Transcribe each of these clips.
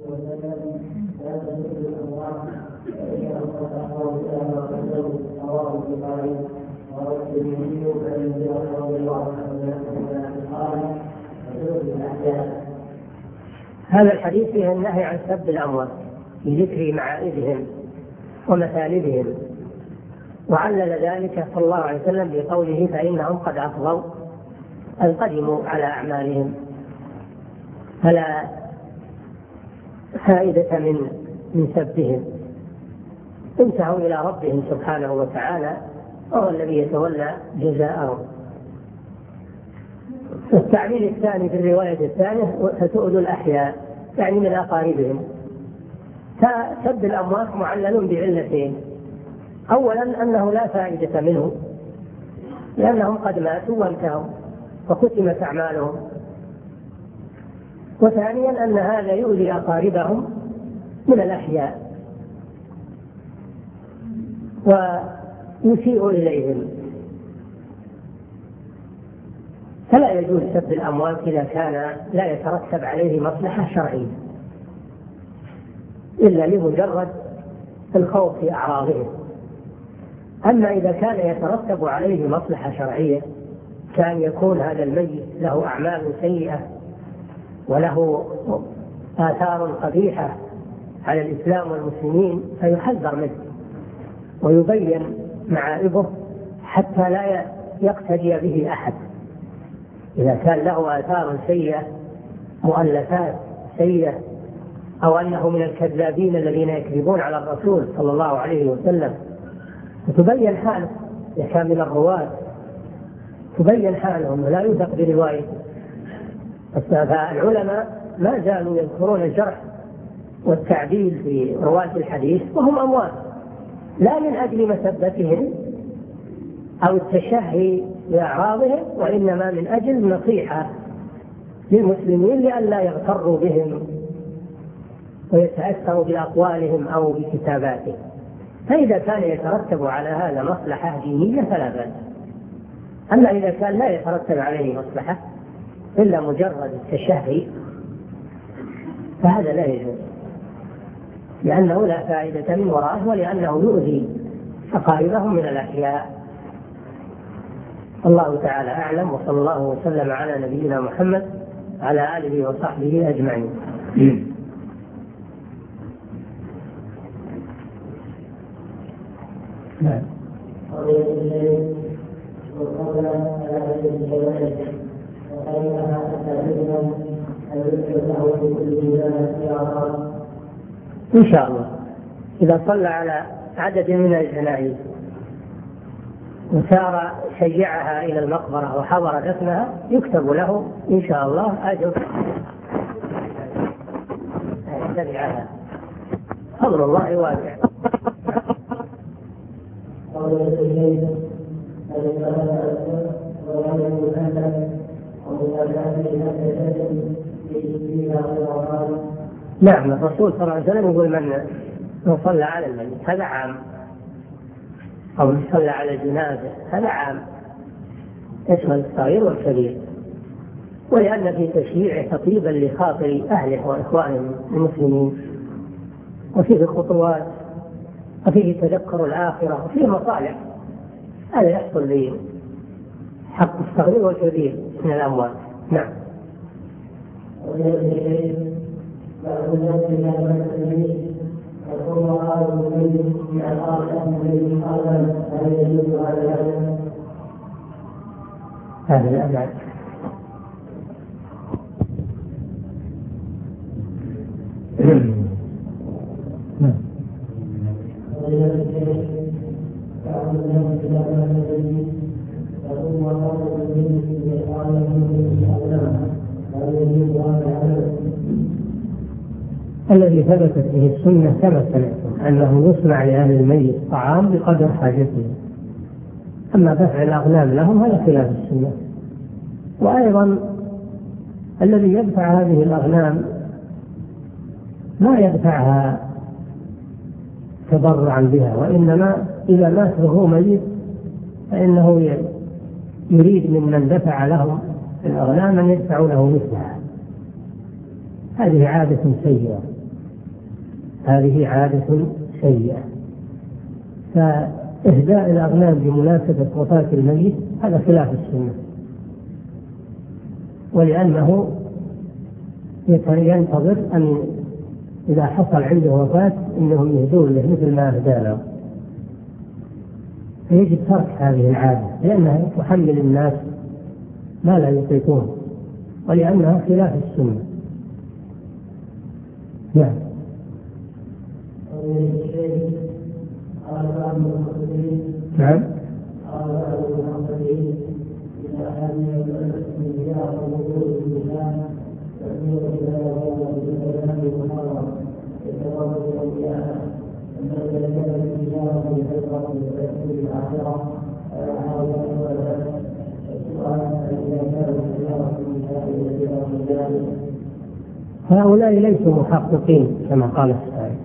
هذا الحديث فيه النهي عن سب الأموات بذكر معائبهم ومثالبهم، وعلل ذلك صلى الله عليه وسلم بقوله فإنهم قد أفضوا أن قدموا على أعمالهم، فلا فائدة من سبهم، انتهوا إلى ربهم سبحانه وتعالى وهو الذي يتولى جزاءهم. التعليل الثاني في الرواية الثانية فتؤذوا الأحياء يعني من أقاربهم. فسب الأموات معلل بعلتين: أولا أنه لا فائدة منه لأنهم قد ماتوا وانتهوا وختمت أعمالهم، وثانيا أن هذا يؤذي أقاربهم من الأحياء ويسيء إليهم. فلا يجوز سب الأموات إذا كان لا يترتب عليه مصلحة شرعية إلا لمجرد الخوف في أعراضهم. أما إذا كان يترتب عليه مصلحة شرعية كان يكون هذا الميت له أعمال سيئة وله آثار قبيحة على الإسلام والمسلمين فيحذر منه ويبين معائبه حتى لا يقتدي به أحد. إذا كان له آثار سيئة، مؤلفات سيئة، أو أنه من الكذابين الذين يكذبون على الرسول صلى الله عليه وسلم وتبين حاله، إذا كان من الرواة تبين حالهم ولا يوثق بروايته. فالعلماء ما زالوا يذكرون الجرح والتعديل في رواة الحديث وهم أموات، لا من أجل مسبتهم أو التشهي بأعراضهم، وإنما من أجل النصيحة للمسلمين لئلا يغتروا بهم ويتأثروا بأقوالهم أو بكتاباتهم. فإذا كان يترتب على هذا مصلحة دينية فلا بأس. أما إذا كان لا يترتب عليه مصلحة إلا مجرد التشهي فهذا لا يجوز، لأنه لا فائدة من وراءه ولأنه يؤذي أقاربهم من الأحياء. الله تعالى أعلم، وصلى الله وسلم على نبينا محمد على آله وصحبه أجمعين. نعم. إن شاء الله إذا صلى على عدد من الجنائز وسار شيعها إلى المقبرة وحضر دفنها يكتب له إن شاء الله أجر تبعها. فضل الله واسع. نعم، الرسول صلى الله عليه وسلم يقول من صلى على الميت هذا عام، أو من صلى على الجنازة هذا عام، يشمل الصغير والكبير، ولأن في تشييعه تطيبا لخاطر أهله وإخوانهم المسلمين، وفيه خطوات، وفيه تذكر الآخرة، وفيه مصالح. هذا يحصل لي حق الصغير والكبير من الأموال. نعم. هذا الأبعد. الذي ثبتت به السنة كما سمعتم أنه يصنع لأهل الميت طعام بقدر حاجتهم، أما دفع الأغنام لهم هذا خلاف السنة. وأيضا الذي يدفع هذه الأغنام ما يدفعها تبرعا بها، وإنما إذا مات وهو ميت فإنه يريد ممن دفع لهم الأغنام أن يدفعوا له مثلها. هذه عادة سيئة هذه عادة سيئة. فإهداء الأغنام بمناسبة وفاة الميت هذا خلاف السنة، ولأنه ينتظر أن إذا حصل عنده وفاة إنهم يهدون له مثل ما أهدى له، فيجب ترك هذه العادة لأنها تحمل الناس ما لا يطيقون، ولأنها خلاف السنة. نعم. نعم. هؤلاء ليسوا محققين كما قال السائل،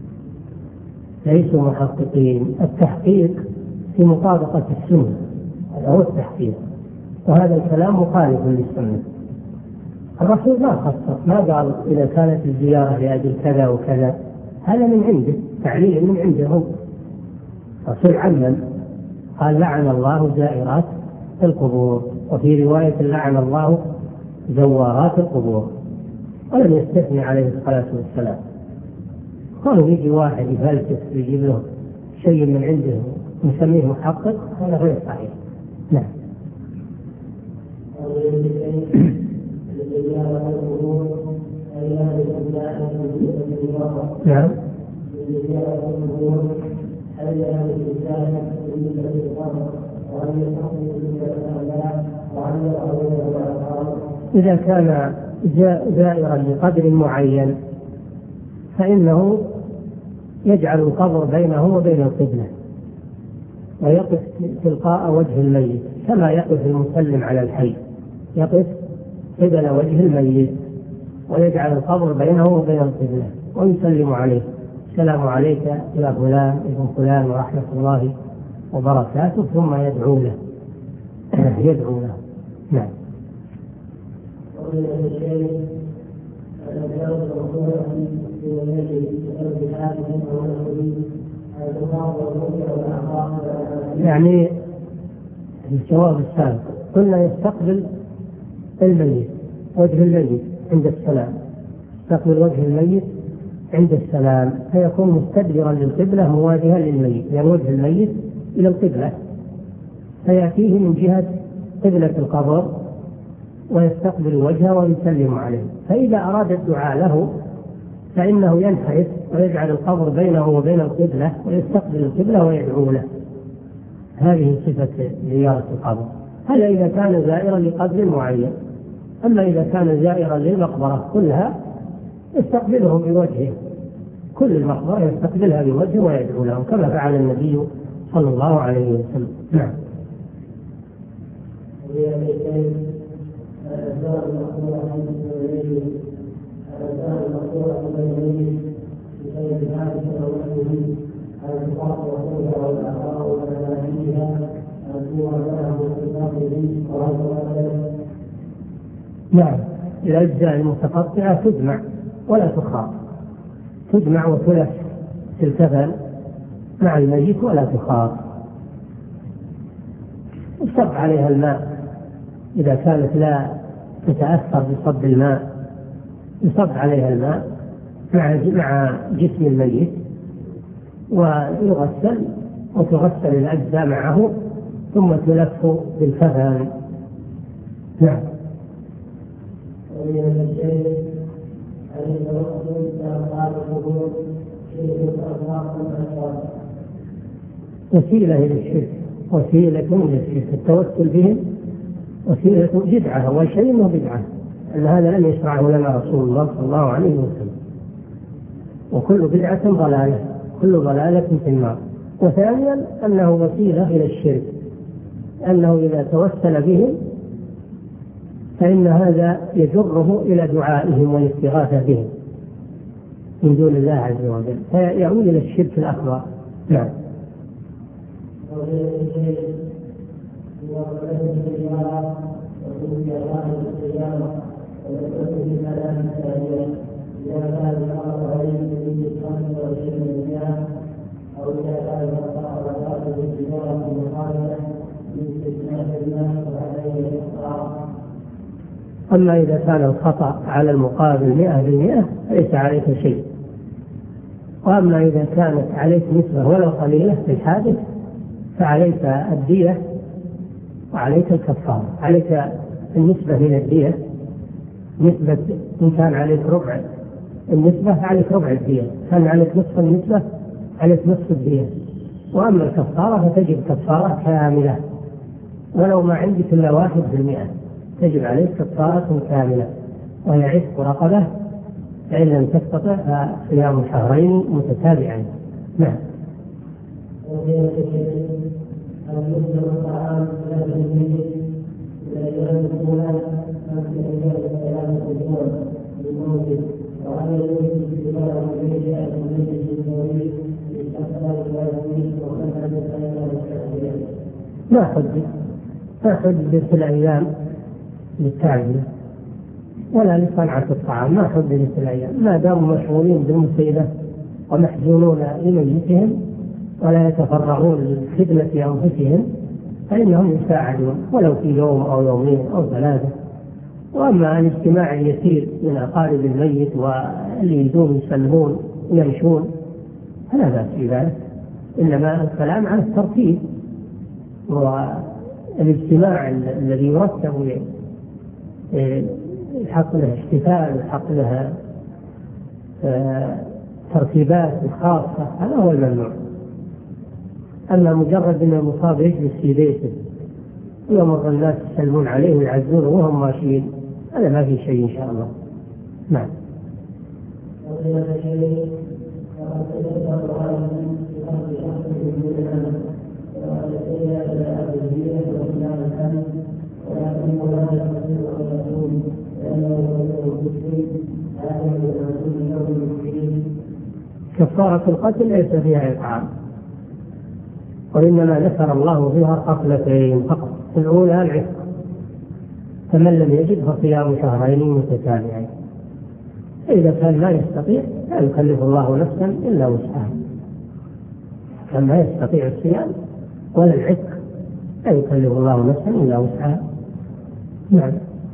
ليسوا محققين. التحقيق في مطابقة السنة، هذا هو التحقيق، وهذا الكلام مخالف للسنة. الرسول ما خصص، ما قال إذا كانت الزيارة لأجل كذا وكذا، هذا من عنده، تعليل من عنده هو. الرسول علم، قال لعن الله زائرات القبور، وفي رواية لعن الله زوارات القبور، ولم يستثني عليه الصلاة والسلام. قالوا يجي واحد يفلسف يجيب له شيء من عنده نسميه محقق، هذا غير صحيح. نعم. نعم. إذا كان زائرا لقدر معين فإنه يجعل القبر بينه وبين القبلة، ويقف تلقاء وجه الميت كما يقف المسلم على الحي، يقف قبل وجه الميت ويجعل القبر بينه وبين القبلة ويسلم عليه: السلام عليك يا فلان ابن فلان ورحمة الله وبركاته، ثم يدعو له. يدعو له. نعم. يعني الجواب السابق قلنا يستقبل الميت وجه الميت عند السلام، يستقبل وجه الميت عند السلام، فيكون مستدبرا للقبلة مواجها للميت، يعني وجه الميت إلى القبلة، فيأتيه من جهة قبلة القبر ويستقبل وجهه ويسلم عليه. فإذا أراد الدعاء له فإنه ينحرف ويجعل القبر بينه وبين القبلة ويستقبل القبلة ويدعو له. هذه صفة زيارة القبر. هذا إذا كان زائرا لقدر معين. أما إذا كان زائرا للمقبرة كلها يستقبله بوجهه، كل المقبرة يستقبلها بوجهه ويدعو له كما فعل النبي صلى الله عليه وسلم. نعم. نعم. الأجزاء المتقطعة تجمع ولا تخاط، تجمع وتلف في الكفن مع الميت ولا تخاط. يصب عليها الماء إذا كانت لا تتأثر بصب الماء، يصب عليها الماء مع جسم الميت ويغسل، وتغسل الأجزاء معه ثم تلف بالكفن. نعم. وسيلة إلى الشرك، وسيلة إلى الشرك. التوسل بهم وسيلة بدعة، وشيء انه بدعة، أن هذا لم يشرعه لنا رسول الله صلى الله عليه وسلم. وكل بدعة ضلالة، كل ضلالة في النار. وثانيا أنه وسيلة إلى الشرك، أنه إذا توسل بهم فإن هذا يجره إلى دعائهم والاستغاثة بهم من دون الله عز وجل، فيعود إلى الشرك الأكبر. نعم. أما إذا كان الخطأ على المقابل 100% ليس عليك شيء. وأما إذا كانت عليك نسبة ولو قليلة في الحادث فعليك الدية وعليك الكفارة. عليك النسبة من الدية، نسبة إن كان عليك ربع النسبة عليك ربع الدية، كان عليك نصف النسبة عليك نصف الدية. وأما الكفارة فتجب كفارة كاملة، ولو ما عندك إلا 1%، تجب عليك كفارة كاملة، وهي عتق رقبة، فإن لم تستطع فصيام شهرين متتابعين. نعم. ما حدد في الأيام للتعبية ولا لصنعة الطعام، ما حدد في الأيام، ما داموا مشغولين بالمصيبة ومحزونون لميتهم ولا يتفرغون لخدمة أنفسهم فإنهم يساعدون ولو في يوم أو يومين أو 3. وأما الاجتماع اليسير من أقارب الميت واللي يدون يسلمون ويمشون فلا بأس بذلك، إنما الكلام عن الترتيب والاجتماع الذي يرتب يحط له احتفال ويحط له ترتيبات خاصة، هذا هو الممنوع. أما مجرد أن المصاب يجلس في بيته ويمر الناس يسلمون عليه ويعزونه وهم ماشيين، هذا ما في شيء إن شاء الله. نعم. كفارة القتل ليس فيها إطعام، وإنما ذكر الله فيها قتلتين فقط. الأولى العتق، فمن لم يجد فصيام شهرين متتابعين. إذا كان لا يستطيع لا يكلف الله نفسا إلا وسعها، كان لا يستطيع الصيام ولا العتق لا يكلف الله نفسا إلا وسعها. نعم.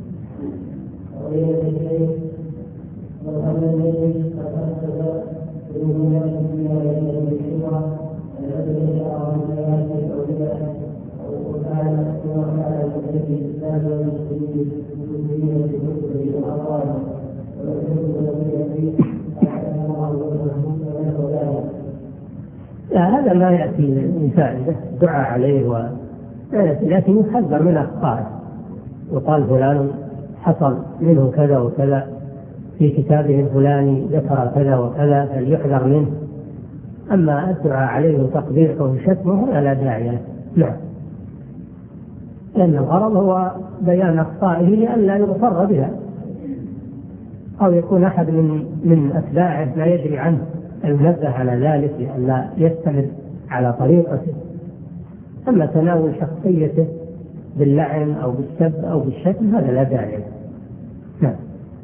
هذا ما يأتي من فائدة دعاء عليه لكن يحذر من أخطائه، وقال فلان حصل منه كذا وكذا في كتابه الفلاني ذكر كذا وكذا فليحذر منه. أما الدعاء عليه وتقبيحه وشتمه لا داعي له. نعم. لأن الغرض هو بيان أخطائه لئلا يغتر بها، أو يكون أحد من أتباعه لا يدري عنه المنبه على ذلك لئلا يستمر على طريقته. أما تناول شخصيته باللعن أو بالسب أو بالشتم هذا لا داعي له. نعم.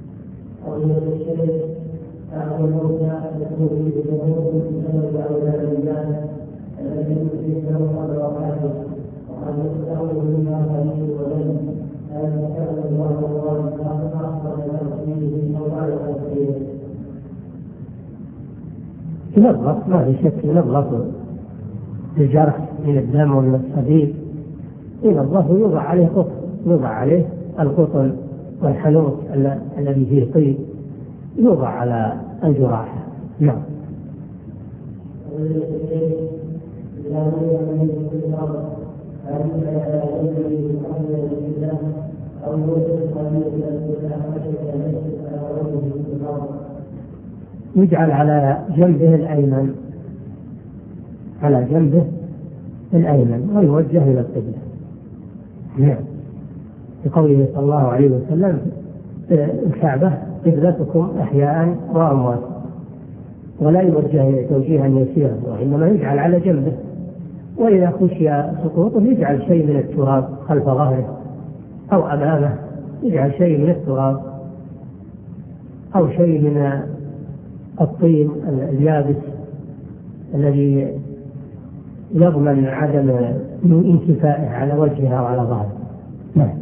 ينظف، ما في شك ينظف الجرح من الدم ومن الصديد، ينظف ويوضع عليه قطن، يوضع عليه القطن والحنوط الذي فيه طيب يوضع على الجراح. نعم. يجعل على جنبه الأيمن، على جنبه الأيمن ويوجه إلى القبلة. نعم. بقوله صلى الله عليه وسلم الكعبة قبلتكم أحياء وأموات، ولا يوجه توجيها يسيرا، وإنما يجعل على جنبه، وإذا خشي سقوطه يجعل شيء من التراب خلف ظهره أو أمامه، يجعل شيء من التراب أو شيء من الطين اليابس الذي يضمن عدم من انكفائه على وجهها وعلى ظهره. نعم.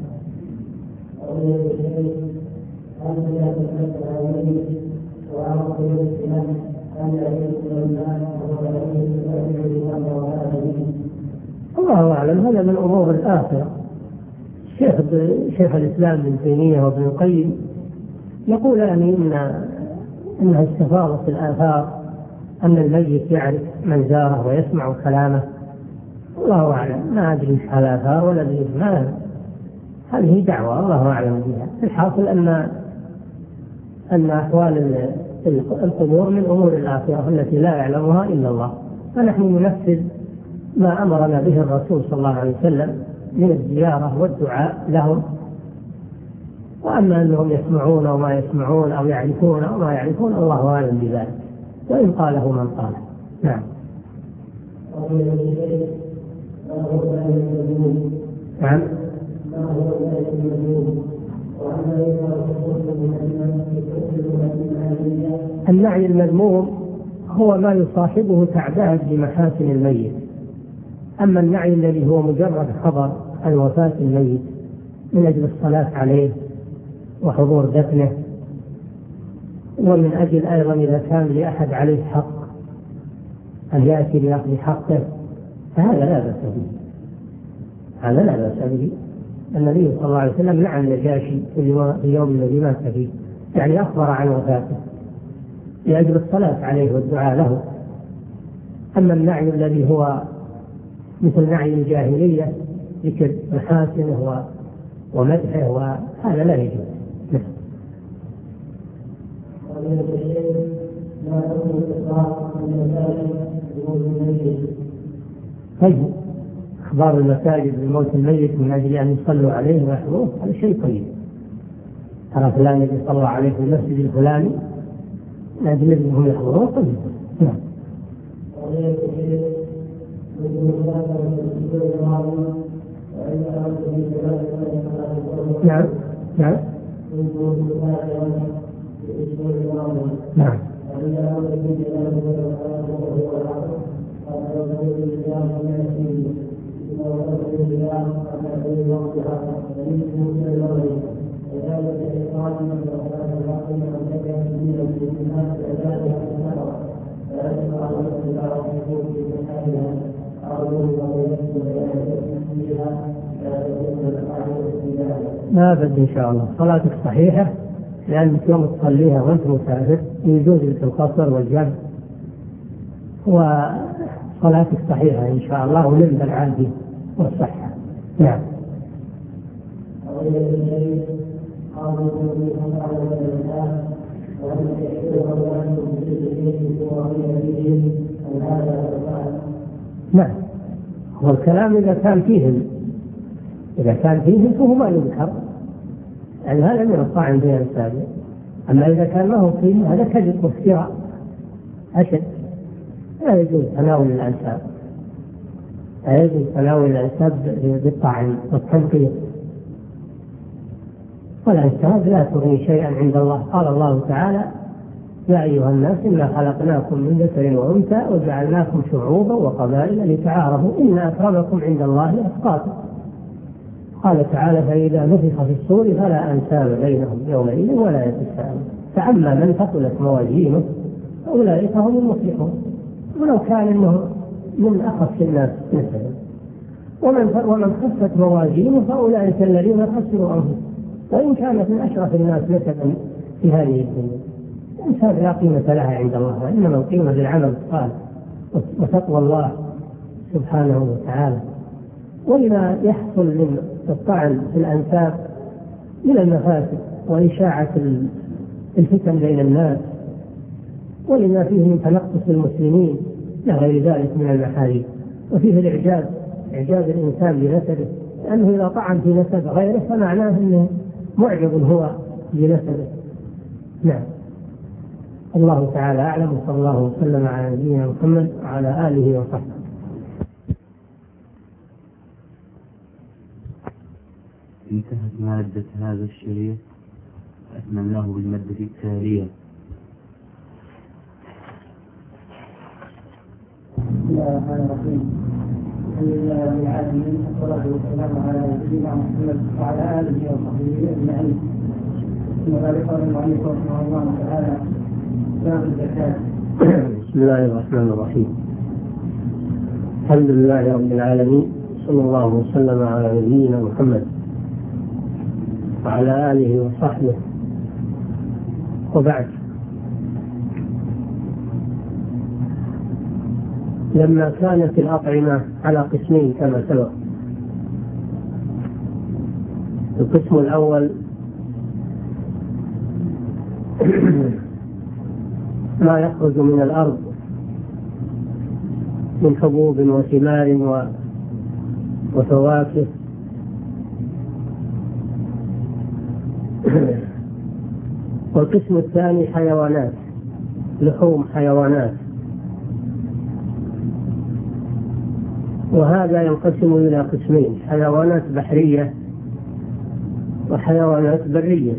الله أعلم، هذا من أمور الآخرة. شيخ الإسلام ابن تيمية وابن القيم يقول يعني إنها استفاضة في الآثار أن الميت يعرف من زاره ويسمع كلامه. الله أعلم، ما أدري إيش الآثار ولا أدري ما، هذه دعوة الله أعلم بها. الحاصل أن أحوال القبور من أمور الآخرة التي لا يعلمها إلا الله، فنحن ننفذ ما أمرنا به الرسول صلى الله عليه وسلم من الزيارة والدعاء لهم. وأما أنهم يسمعون وما يسمعون أو يعرفون أو ما يعرفون الله أعلم بذلك، وإن قاله من قاله. نعم. نعم. النعي المذموم هو ما يصاحبه تعداد بمحاسن الميت. أما النعي الذي هو مجرد خبر عن وفاة الميت من أجل الصلاة عليه وحضور دفنه، ومن أجل أيضا إذا كان لأحد عليه حق أن يأتي لأخذ حقه، فهذا لا بأس به. هذا لا بأس به. النبي صلى الله عليه وسلم نعى النجاشي في اليوم الذي مات فيه، يعني أخبر عن وفاته لأجل الصلاة عليه والدعاء له. أما النعي الذي هو مثل نعي الجاهلية ذكر محاسنه ومدحه وهذا لا يجوز. طيب، أخبار المساجد بموت الميت من أجل أن يصلوا عليه ويحضروه هذا شيء طيب. ترى فلان يصلى عليه في المسجد الفلاني من أجل أنهم يحضروه طيب. نعم. نعم. نعم. ما بد إن شاء الله صلاتك صحيحة، لأنك يوم تصليها وأنت مسافر يجوز لك القصر والجمع، وصلاتك صحيحة إن شاء الله ولم العافية والصحة. نعم. نعم. هو الكلام إذا كان فيه فهو ما يذكر، يعني هذا من الطعن بين المساجد. أما إذا كان ما هو فيه هذا كذب وافتراء أشد. لا يجوز تناول الأنساب، لا يجوز تناول الأنساب بالطعن والتنقيط، والأنساب لا تغني شيئا عند الله. قال الله تعالى: يا أيها الناس إنا خلقناكم من ذكر وأنثى وجعلناكم شعوبا وقبائل لتعارفوا إن أكرمكم عند الله أتقاكم. قال تعالى: فإذا نفخ في الصور فلا أنساب بينهم يومئذ ولا يتساءلون. فأما من ثقلت موازينه فأولئك هم المفلحون. ولو كان إنه من أخف الناس نسبا، ومن خفت موازينه فأولئك الذين خسروا أنفسهم. وإن كانت من أشرف الناس نسبا في هذه الدنيا، الإنسان لا قيمة لها عند الله، وإنما القيمة للعمل الصالح وتقوى الله سبحانه وتعالى. ولما يحصل من الطعن في الأنساب من المفاسد وإشاعة الفتن بين الناس، ولما فيه من تنقص المسلمين إلى غير ذلك من المحارم، وفيه إعجاب الإنسان بنسبه، لأنه إذا طعن في نسب غيره فمعناه أنه معجب هو بنسبه. نعم. الله تعالى أعلم، وصلى الله وسلم على نبينا محمد وعلى آله وصحبه. انتهت مادة هذا الشريط، أتممناه بالمادة التالية. بسم الله الرحمن الرحيم. الحمد لله رب العالمين والصلاة والسلام على نبينا محمد وعلى آله وصحبه أجمعين. ثم ذلك قال المؤلف رحمه الله تعالى باب الزكاة. بسم الله الرحمن الرحيم. الحمد لله رب العالمين صلى الله وسلم على نبينا محمد وعلى آله وصحبه، وبعد. لما كانت الأطعمة على قسمين كما سبق، القسم الأول ما يخرج من الأرض من حبوب وثمار وفواكه، والقسم الثاني حيوانات، لحوم حيوانات، وهذا ينقسم إلى قسمين: حيوانات بحرية وحيوانات برية.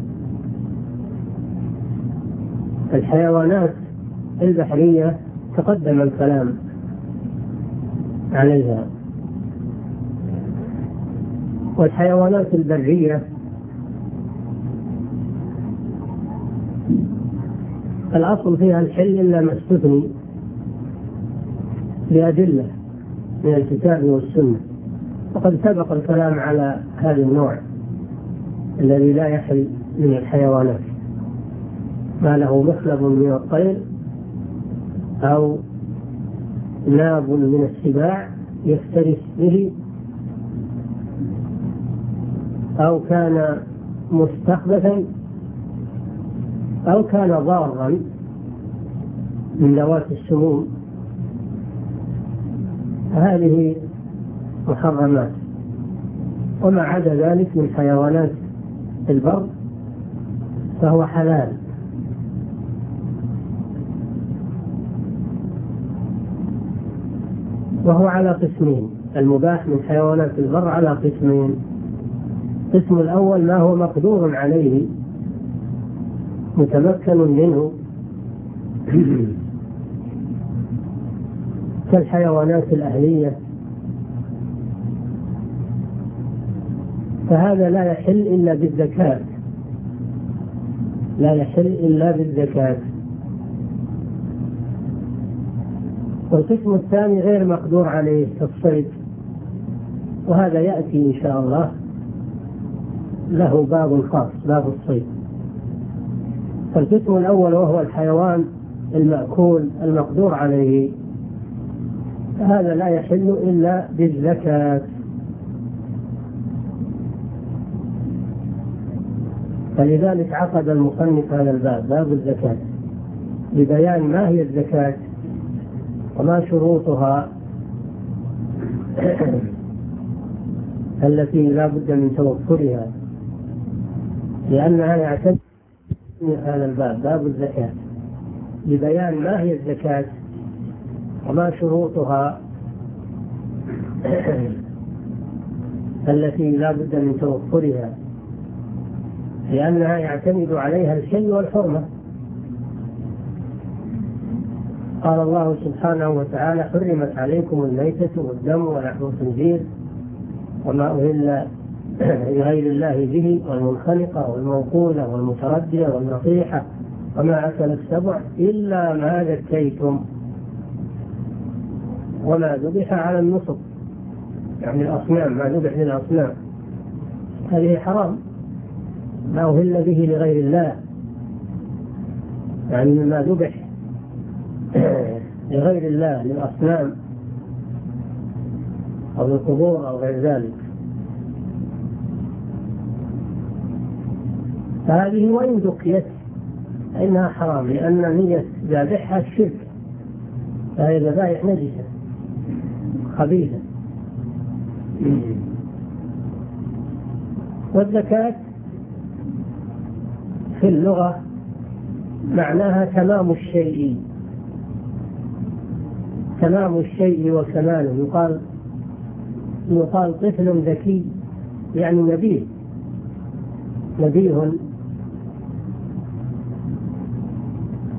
الحيوانات البحرية تقدم الكلام عليها، والحيوانات البرية الأصل فيها الحل إلا ما استثني بأدلة من الكتاب والسنة، وقد سبق الكلام على هذا النوع الذي لا يحل من الحيوانات: ما له مخلب من الطير أو ناب من السباع يفترس به، أو كان مستخبثا، أو كان ضارا من ذوات السموم، هذه محرمات. وما عدا ذلك من حيوانات البر فهو حلال. وهو على قسمين: المباح من حيوانات البر على قسمين. القسم الأول ما هو مقدور عليه متمكن منه كالحيوانات الأهلية، فهذا لا يحل إلا بالزكاة، لا يحل إلا بالزكاة. والقسم الثاني غير مقدور عليه كالصيد، وهذا يأتي إن شاء الله له باب خاص، باب الصيد. فالقسم الأول وهو الحيوان المأكول المقدور عليه، هذا لا يحل إلا بالزكاة. فلذلك عقد المصنف هذا الباب، باب الزكاة، لبيان ما هي الزكاة وما شروطها التي لا بد من توفرها، لأنها يعتمد هذا الباب، باب الزكاة، لبيان ما هي الزكاة وما شروطها التي لا بد من توفرها، لأنها يعتمد عليها الحل والحرمة. قال الله سبحانه وتعالى: حرمت عليكم الميتة والدم ولحم الخنزير وما أهل لغير الله به، والمنخنقة والموقولة والمتردية والنطيحة وما أكل السبع إلا ما ذكيتم وما ذبح على النصب، يعني الأصنام، ما ذبح للأصنام، هذه حرام. ما أهل به لغير الله يعني ما ذبح لغير الله، للأصنام أو للقبور أو غير ذلك، فهذه وإن ذكيت فإنها حرام، لأن نية ذابحها الشرك، فهي ذبائح نجسة خبيثة. والزكاة في اللغة معناها تمام الشيء، تمام الشيء وكماله. يقال طفل ذكي، يعني نبيه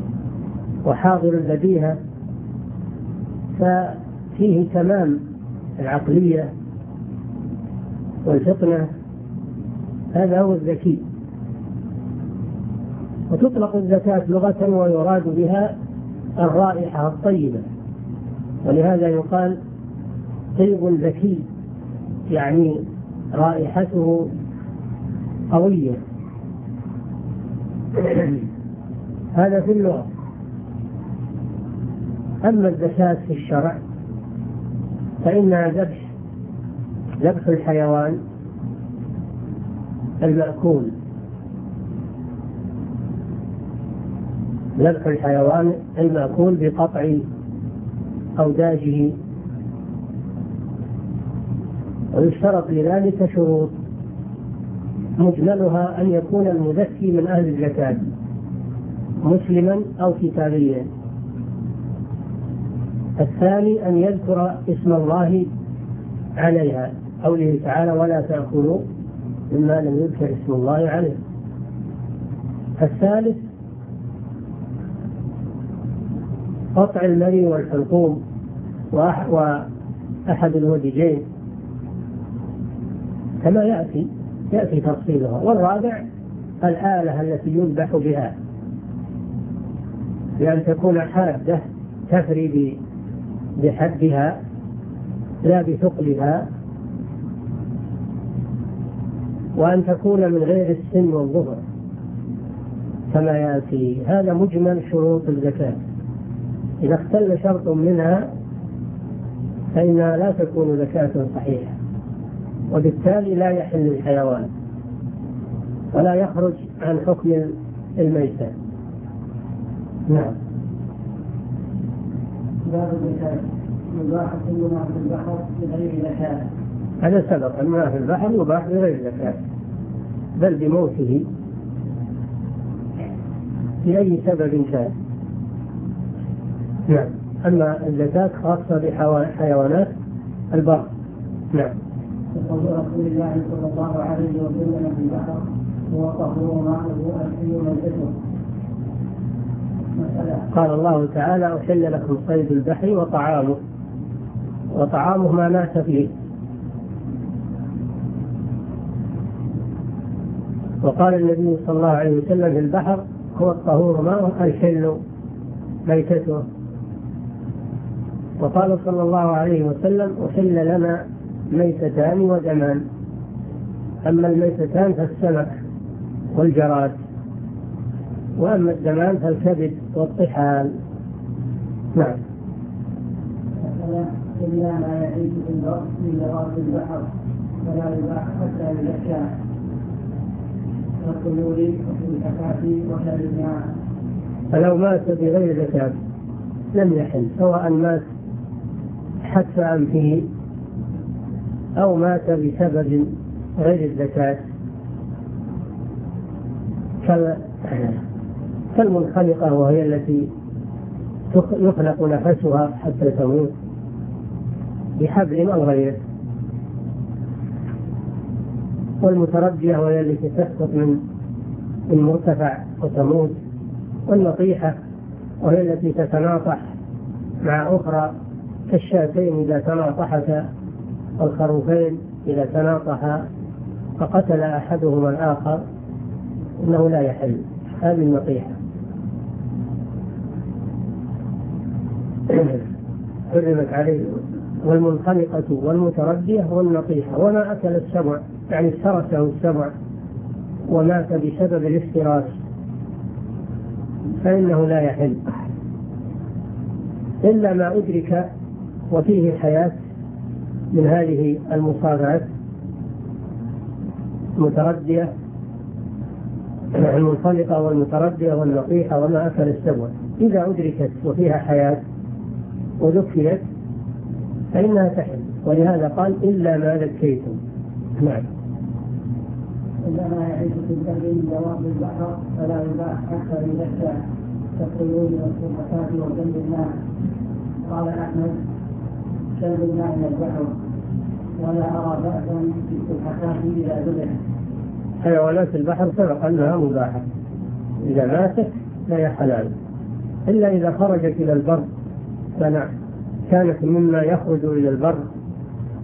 وحاضر البديهة، ففيه تمام العقلية والفطنة، هذا هو الذكي. وتطلق الزكاة لغة ويراد بها الرائحة الطيبة، ولهذا يقال طيب ذكي، يعني رائحته قوية. هذا في اللغة. أما الزكاة في الشرع فإنها ذبح الحيوان المأكول، ذبح الحيوان المأكول بقطع أوداجه، ويشترط لذلك شروط مجملها أن يكون المزكي من أهل الزكاة مسلما أو كتابيا. الثاني أن يذكر اسم الله عليها، قوله تعالى ولا تأكلوا مما لم يذكر اسم الله عليه. الثالث قطع المري والحلقوم وأحد الودجين كما يأتي تفصيلها. والرابع الآلة التي يذبح بها، بأن تكون حادة تفري بحدها لا بثقلها، وأن تكون من غير السن والظفر كما يأتي. هذا مجمل شروط الزكاة. إذا اختل شرط منها فإنها لا تكون زكاة صحيحة، وبالتالي لا يحل الحيوان ولا يخرج عن حكم الميتة. نعم. باب الزكاة يباح كل ما في البحر بغير زكاة. هذا سبق أن ما في البحر يباح بغير زكاة، بل بموته لأي سبب كان. نعم. أما الزكاة خاصة بحيوانات البر. نعم. يقول رسول الله صلى الله عليه وسلم في البحر هو طهور ماءه الحي ميتته. قال الله تعالى أحل لكم صيد البحر وطعامه ما مات فيه. وقال النبي صلى الله عليه وسلم في البحر هو الطهور ماءه الحل ميتته. وقال صلى الله عليه وسلم أحل لنا ميتتان ودمان، أما الميتتان فالسمك والجراد، وأما الدمان فالكبد والطحال. نعم. إلا ما يعيش في البر من لغاية البحر فلا يباح حتى يزكى والطيور والحكاة وشرب الماء. فلو مات بغير زكاة لم يحل، سواء مات حتف أنفه أو مات بسبب غير الزكاة، كالمنخلقة وهي التي يخلق نفسها حتى تموت بحبل أو غيره، والمترجية وهي التي تسقط من مرتفع وتموت، والنطيحة وهي التي تتناطح مع أخرى كالشاتين إذا تناطحتا، والخروفين إذا تناطحا فقتل أحدهما الآخر إنه لا يحل. هذه النطيحة حرمت عليه. والمنخنقة والمتردية والنطيحة. وما أكل السبع يعني افترسه السبع ومات بسبب الافتراس فإنه لا يحل، إلا ما أدرك وفيه حياة من هذه المصارعات المتردية، المنخنقة والمتردية والنطيحة وما أكل السبع، إذا أدركت وفيها حياة وذكرت فإنها تحل. ولهذا قال إلا ما ذكيتم. نعم. إلا ما يعيش في البر من دواب البحر فلا يباح حتى يزكى كالطيور والسلحفاة وجنب الماء. قال أحمد شرب الماء من البحر ولا أرى بأسا في السلحفاة إذا ذبح. حيوانات البحر سبق أنها مباحة، إذا ماتت لا يحلال، إلا إذا خرجت إلى البر كانت مما يخرج إلى البر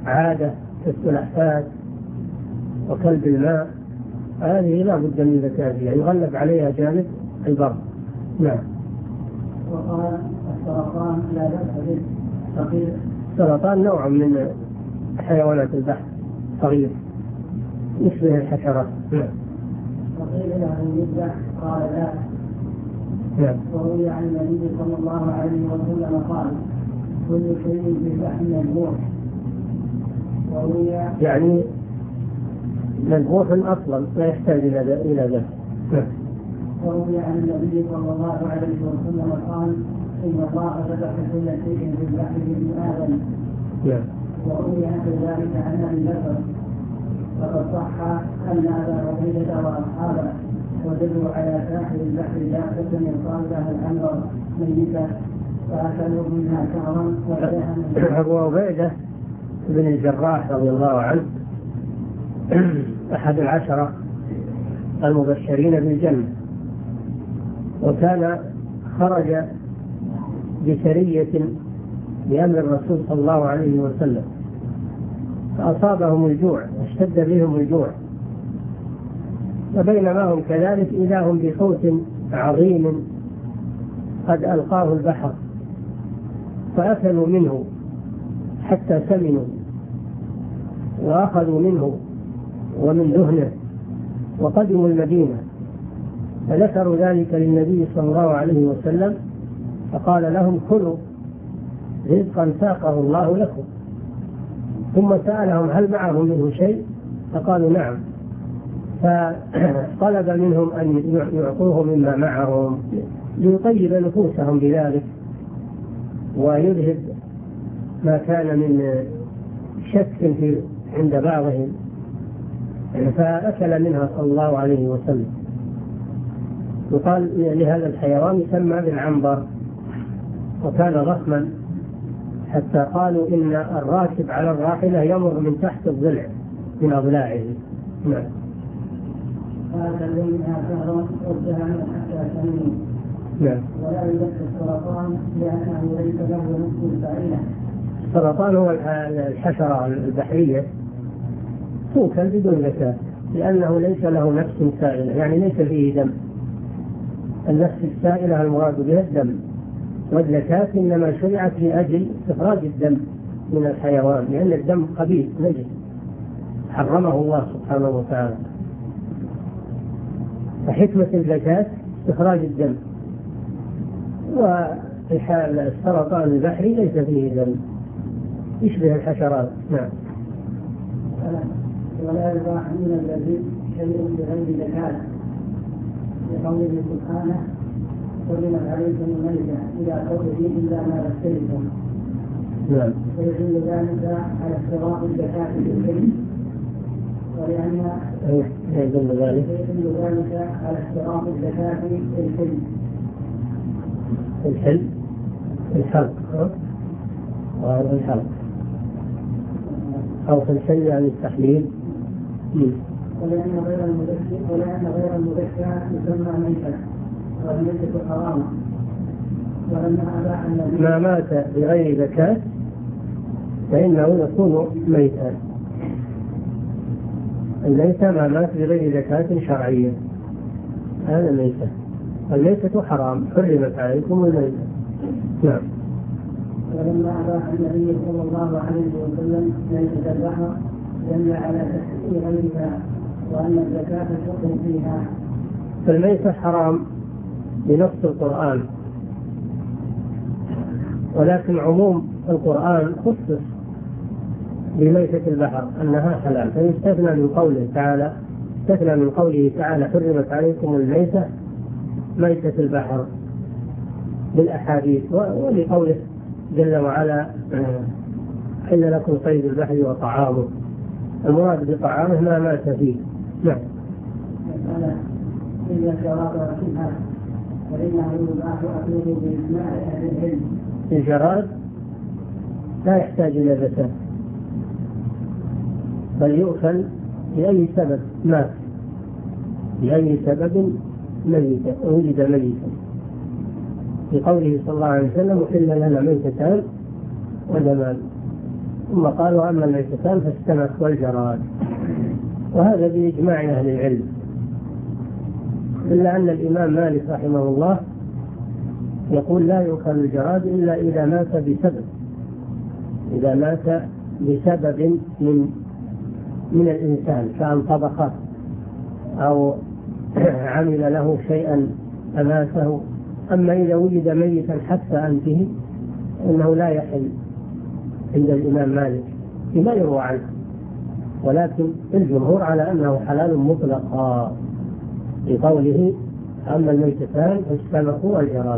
عادة كالسلحفاة وكلب الماء، هذه لا بد من زكاتها، يغلب عليها جانب البر. نعم. وقال السرطان لا بأس به صغير. السرطان نوع من حيوانات البحر صغير يشبه الحشرات. نعم. وقيل له يذبح قال لا. نعم. وروي عن النبي صلى الله عليه وسلم قال كل شيء في اللحم مذبوح. وروي يعني مذبوح اصلا لا يحتاج الى ذبح. نعم. وروي عن النبي صلى الله عليه وسلم قال إن الله ذبح كل شيء في اللحم ابن آدم. نعم. وروي عن ذلك عن أبي بكر فقد صح أن أبا عبيدة وأصحابه وجدوا على ساحل البحر دابة يقال لها العنبر ميتة فأكلوا منها شهرا. أبو عبيدة بن الجراح رضي الله عنه أحد العشرة المبشرين بالجنة، وكان خرج بسرية بأمر الرسول صلى الله عليه وسلم فأصابهم الجوع، اشتد بهم الجوع، فبينما هم كذلك إذا هم بحوت عظيم قد ألقاه البحر فأكلوا منه حتى سمنوا وأخذوا منه ومن دهنه وقدموا المدينة، فذكروا ذلك للنبي صلى الله عليه وسلم فقال لهم كلوا رزقا ساقه الله لكم، ثم سألهم هل معهم منه شيء فقالوا نعم، فطلب منهم أن يعطوه مما معهم ليطيب نفوسهم بذلك ويذهب ما كان من شك عند بعضهم، فأكل منها صلى الله عليه وسلم. يقال لهذا الحيوان يسمى بالعنبر، وكان ضخما حتى قالوا إن الراكب على الراحلة يمر من تحت الضلع من أضلاعه. نعم. فأكلوا منها شهرا والدهن حتى سمنوا. نعم. ولا يذكر السرطان لأنه ليس له نفس فاعلة. السرطان هو الحشرة البحرية توكل بدون زكاة لأنه ليس له نفس سائلة، يعني ليس فيه دم. النفس السائلة المراد بها الدم، والزكاة إنما شرعت لأجل استخراج الدم من الحيوان، لأن الدم خبيث نجس حرمه الله سبحانه وتعالى، فحكمة الزكاة استخراج الدم. والسرطان البحري ليس فيه دم، يشبه الحشرات. نعم. ولا يباح من الذي شيء بغير زكاة لقوله سبحانه حرمت عليكم الميتة إلى قوله إلا ما ذكيتم. نعم. ويدل ذلك على اشتراط الزكاة بالحل، ولأن يدل ذلك على اشتراط الزكاة بالحل. الحل الحلق وهذا الحلق أو في الحل يعني التحليل. ولأن غير المذكى يسمى ميتا والميتة حرام. ولما أباح النبي ما مات بغير زكاة فإنه يكون ميتا. الميتة ما مات بغير زكاة شرعية هذا ميتة. الميتة حرام، حرمت عليكم الميتة. نعم. ولما أباح النبي صلى الله عليه وسلم ميتة البحر دل على تحريم غيرها وأن الزكاة تحكم فيها. فالميتة حرام بنص القرآن، ولكن عموم القرآن خصص بميتة البحر أنها حلال، فيستثنى من قوله تعالى حرمت عليكم الميتة ميتة البحر بالأحاديث، ولقوله جل وعلا حل لكم صيد البحر وطعامه، المراد بطعامه ما مات فيه. نعم. إلا شراب رحمها فإنه يباح أكله بإسماع أهل العلم. الجراد لا يحتاج إلى زكاة بل يؤكل لأي سبب مات، لأي سبب ولد ميتا، لقوله صلى الله عليه وسلم أحل لنا ميتتان ودمان. ثم قالوا أما الميتتان فالسمك والجراد، وهذا بإجماع أهل العلم، إلا أن الإمام مالك رحمه الله يقول لا يؤكل الجراد إلا إذا مات بسبب، إذا مات بسبب من الإنسان، كأن طبخه أو عمل له شيئا أماسه. أما إذا وجد ميتا حتى أنته إنه لا يحل عند الإمام مالك فيما يروى عنه، ولكن الجمهور على أنه حلال مطلقا بقوله أما الميتتان فالسمك والجراد.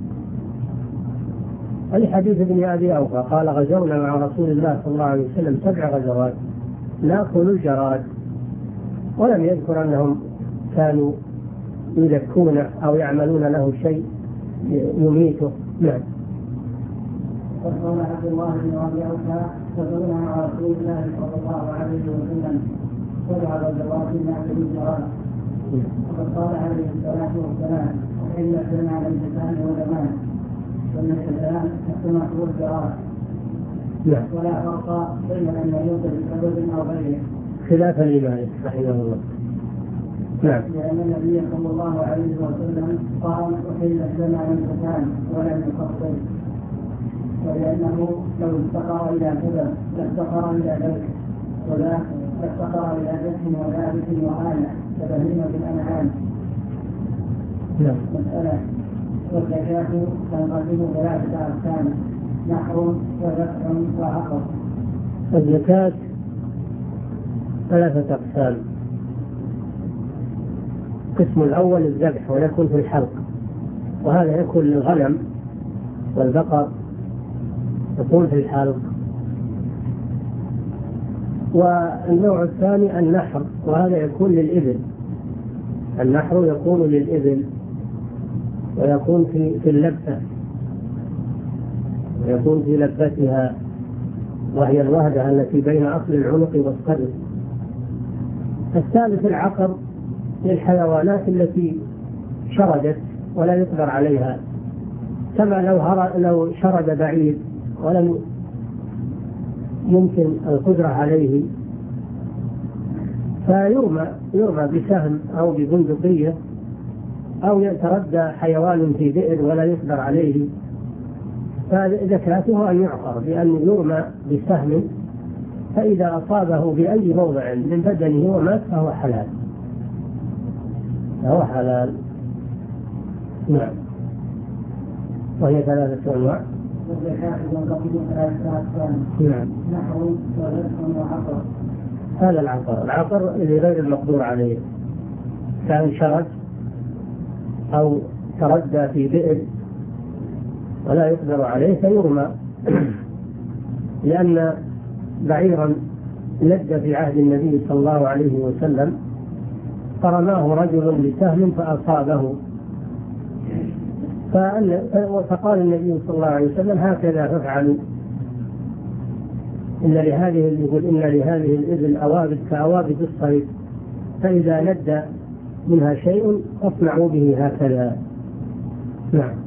الحديث ابن أبي أوفى قال غزونا مع رسول الله صلى الله عليه وسلم 7 غزوات نأكل الجراد، ولم يذكر أنهم كانوا يذكون أو يعملون له شيء يميته. نعم. وقال عبد الله بن أبي أوفى غزونا مع رسول الله صلى الله عليه وسلم 7 غزوات نأكل الجراد، وقد قال عليه الصلاة والسلام أحل لنا الميتتان والدمان، والميتتان السمك والجراد، ولا فرق بين أن يوجد بسبب أو غيره، خلافا لمالك رحمه الله. نعم. لأن النبي صلى الله عليه وسلم قال أحل لنا الميتتان ولم يفصل، ولأنه لو افتقر إلى سبب لافتقر إلى ذلك، ولا افتقر إلى ذبح وذابح وآلة كبهيمة الأنعام. نعم. مسألة. والزكاة تنقسم 3 أقسام: نحر وذبح وعقر. الزكاة 3 أقسام. القسم الأول الذبح ويكون في الحلق، وهذا يكون للغنم والبقر يكون في الحلق. والنوع الثاني النحر، وهذا يكون للإبل. النحر يكون للإبل ويكون في اللبة، ويكون في لبتها وهي الوهدة التي بين أصل العنق والصدر. الثالث العقر للحيوانات التي شردت ولا يقدر عليها، كما لو شرد بعيد ولم يمكن القدرة عليه فيرمى بسهم أو ببندقية، أو يتردى حيوان في بئر ولا يقدر عليه، فذكرته أن يعقر بأن يرمى بسهم، فإذا أصابه بأي موضع من بدنه ومات فهو حلال. نعم. وهي 3 أنواع. نعم. نحر وذبح وعقر. هذا العقر لغير المقدور عليه، كان شرد أو تردى في بئر ولا يقدر عليه فيرمى، لأن بعيرا لد في عهد النبي صلى الله عليه وسلم فرماه رجل بسهم فأصابه، فقال النبي صلى الله عليه وسلم هكذا فافعلوا، إن لهذه الإبل أوابد كأوابد الصيد، فإذا ند منها شيء فاصنعوا به هكذا. نعم.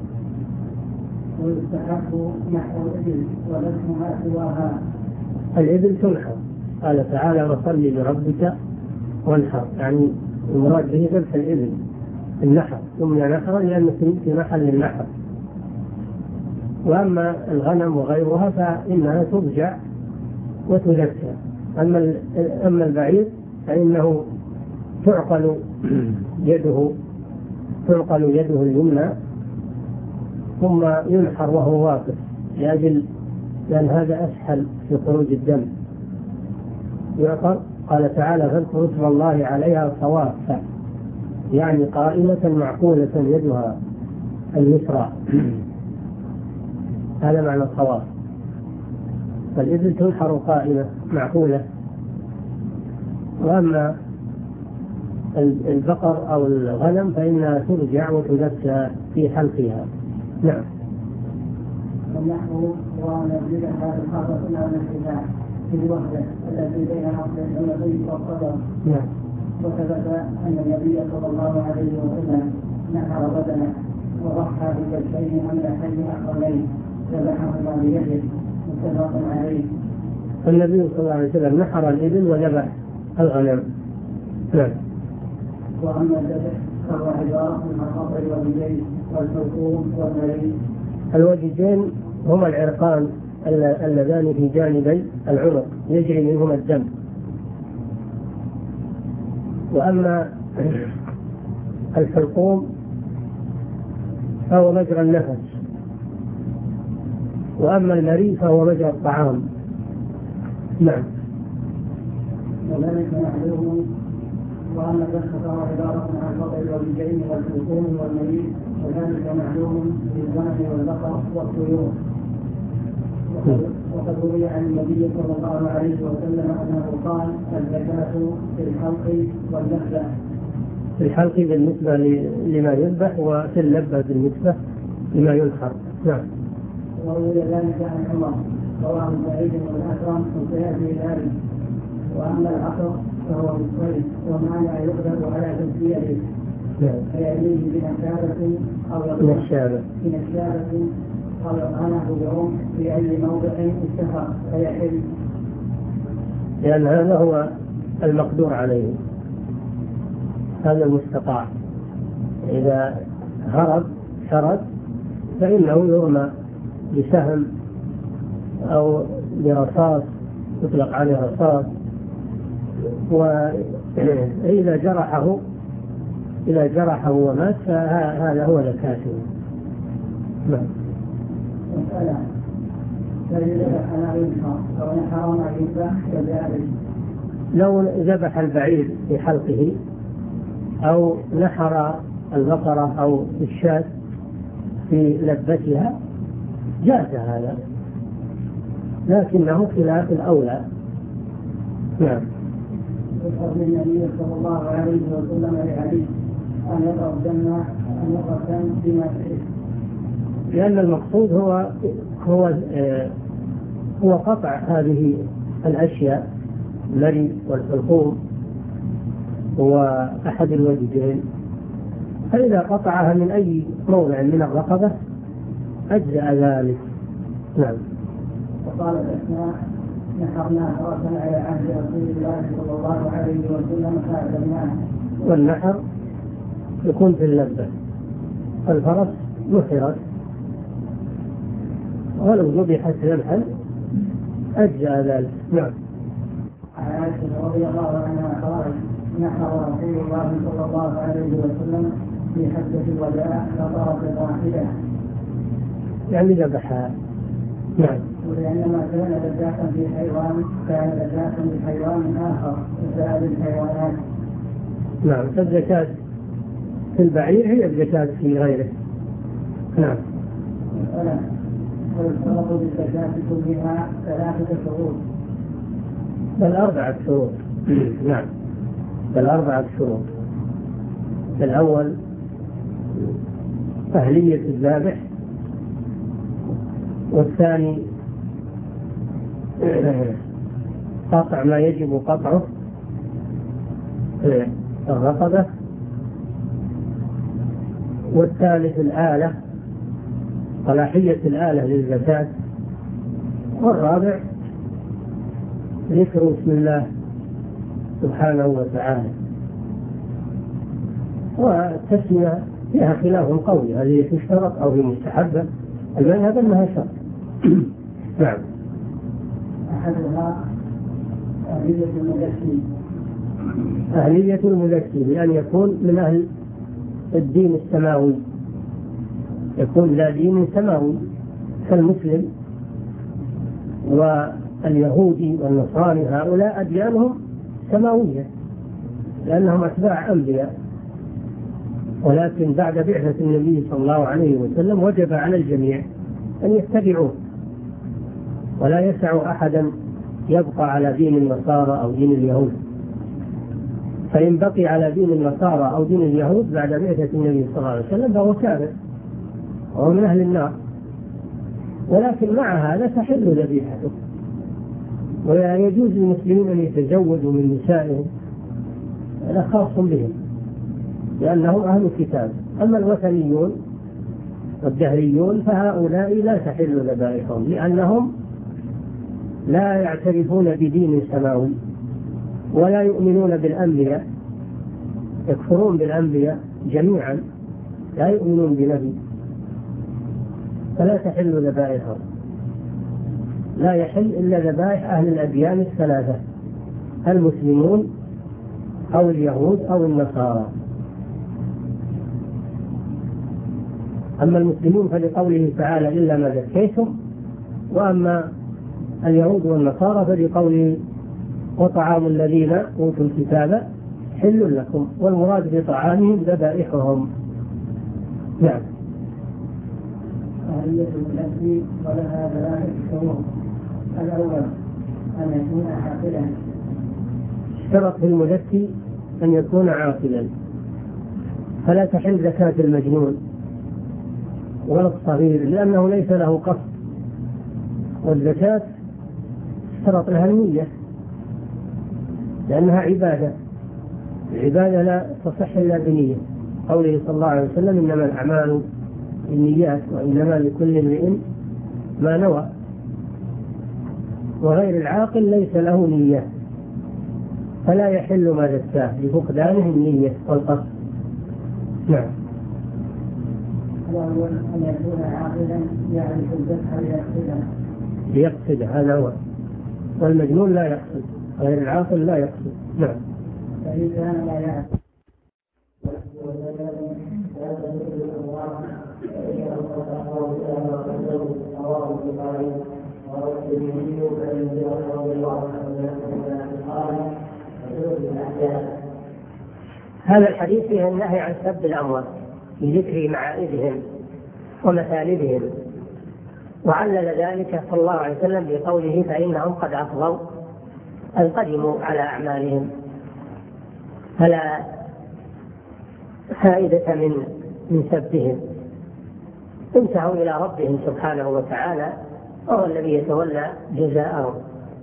ويستحق نحو الإبل ولكن ما سواها. الإبل تنحر، قال تعالى وصل لربك وانحر، يعني المراد به ذبح الإبل النحر، ثم نحر لأنه في محل النحر. وأما الغنم وغيرها فإنها ترجع وتذكى. أما البعير فإنه تعقل يده اليمنى ثم ينحر وهو واقف، لأن هذا أسهل في خروج الدم. يعقل. قال تعالى فاذكروا اسم الله عليها صوافا، يعني قائمة معقولة يدها اليسرى، هذا معنى الصواف. فالإبل تنحر قائمة معقولة. وأما البقر أو الغنم فإنها ترجع وتذكى في حلقها. نعم. والنحو هو نزلها الخاصة من الحجاج في الوحدة التي بين أصل النبي والصدر. نعم. وثبت أن النبي صلى الله عليه وسلم نحر بدنه وضحى بكبشين أملحين أخرين ذبحهما بيده متفق عليه. النبي صلى الله عليه وسلم نحر الإبل وذبح الغنم. نعم. وأما الذبح فهو عبارة عن قطع الوجهين والحلقوم والمريء. الوجهين هما العرقان اللذان في جانبي العنق يجري منهما الدم. وأما الحلقوم فهو مجرى النفس. وأما المريء فهو مجرى الطعام. نعم. وذلك معلوم. وأما الذبح فهو عبارة عن قطع الوجهين والحلقوم والمريء وذلك معلوم بالغنم والبقر والطيور. وقد روي عن النبي صلى الله عليه وسلم أنه قال الزكاة في الحلق واللبة. في الحلق بالنسبة لما يذبح وفي اللبة بالنسبة لما ينحر. نعم. وروي ذلك عن عمر رواه سعيد والأكرم وسيأتي ذلك. وأما العقر فهو بالصيد ومعنى يقدر على تسويته فيأتيه بنشابة أو بنشابة أو يطعنه برمح في أي موضع اتفق فيحل. لأن هذا هو المقدور عليه، هذا المستطاع. إذا هرب شرد فإنه يرمى بسهم أو برصاص يطلق عليه رصاص. وإذا جرحه ومات فهذا هو زكاته. نعم. مسألة لو ذبح البعير في حلقه أو نحر البقرة أو الشاة في لبتها جاز هذا، لكنه خلاف الأولى. نعم. يذكر النبي صلى الله عليه وسلم لعلي أن يقرأ الدم بما فيه، لأن المقصود هو قطع هذه الأشياء المري والحلقوم هو أحد الوجهين، فإذا قطعها من أي موضع من الرقبة أجزأ ذلك. نعم. وقال الأسماء نحرنا فرسا على عهد رسول الله صلى الله عليه وسلم فأعلمناه. والنحر يكون في اللبة، الفرس نحرت ولو ذبحت ذبحا أجزأ ذلك. نعم. عائشة رضي الله عنها قالت نحر رسول الله صلى الله عليه وسلم في حجة الوداع بقرة واحدة، يعني ذبحها. نعم. ولأنما كان ذبحا في حيوان كان ذبحا لحيوان آخر وسائر الحيوانات. نعم. فالزكاة في البعير هي الزكاة في غيره. نعم. ويشترط بالزكاة كلها 3 شروط، بل 4 شروط. نعم، بل 4 شروط. الأول أهلية الذابح، والثاني قطع ما يجب قطعه الرقبة، والثالث الآلة صلاحية الآلة للزكاة، والرابع ذكر اسم الله سبحانه وتعالى. والتسمية فيها خلاف قوي، هل هي تشترط أو هي مستحبة؟ المذهب أنها شرط. نعم. أحدها أهلية المزكي. أهلية المزكي بأن يكون من أهل الدين السماوي، يكون ذا دين سماوي كالمسلم واليهودي والنصاري، هؤلاء أديانهم سماوية لأنهم أتباع أنبياء، ولكن بعد بعثة النبي صلى الله عليه وسلم وجب على الجميع أن يتبعوه، ولا يسع أحدا يبقى على دين النصارى أو دين اليهود. فإن بقي على دين النصارى أو دين اليهود بعد بعثة النبي صلى الله عليه وسلم فهو كافر وهو من أهل النار. ولكن مع هذا تحل ذبيحته، ولا يجوز للمسلمين أن يتزوجوا من نسائهم، هذا خاص بهم لأنهم أهل الكتاب. أما الوثنيون والدهريون فهؤلاء لا تحل ذبائحهم، لأنهم لا يعترفون بدين سماوي ولا يؤمنون بالأنبياء، يكفرون بالأنبياء جميعا، لا يؤمنون بنبي، فلا تحل ذبائحهم، لا يحل إلا ذبائح أهل الأديان الثلاثة، المسلمون أو اليهود أو النصارى. أما المسلمون فلقوله تعالى إلا ما ذكيتم، وأما اليهود والنصارى فلقوله وطعام الذين أوتوا الكتاب حل لكم، والمراد بطعامهم ذبائحهم. نعم. أهلية التي ولها ثلاثة شروط. الأول أن يكون عاقلا. اشترط في المزكي أن يكون عاقلا، فلا تحل زكاة المجنون ولا الصغير لأنه ليس له قصد، والزكاة اشترط لها النية لأنها عبادة، العبادة لا تصح إلا بنية، قوله صلى الله عليه وسلم إنما الأعمال بالنيات وإنما لكل امرئ ما نوى، وغير العاقل ليس له نية فلا يحل ما زكاه لفقدانه النية والقصد. نعم. الأول أن يكون عاقلا يعرف الذبح ليقصد، هذا هو، والمجنون لا يقصد، غير العاقل لا يقصد. نعم. فإن كان لا يعرف هذا الحديث فيه النهي عن سب الأموات بذكر معائبهم ومثالبهم، وعلل ذلك صلى الله عليه وسلم بقوله فإنهم قد أفضوا أن قدموا على أعمالهم، فلا فائدة من سبهم، انتهوا إلى ربهم سبحانه وتعالى وهو الذي يتولى جزاءهم.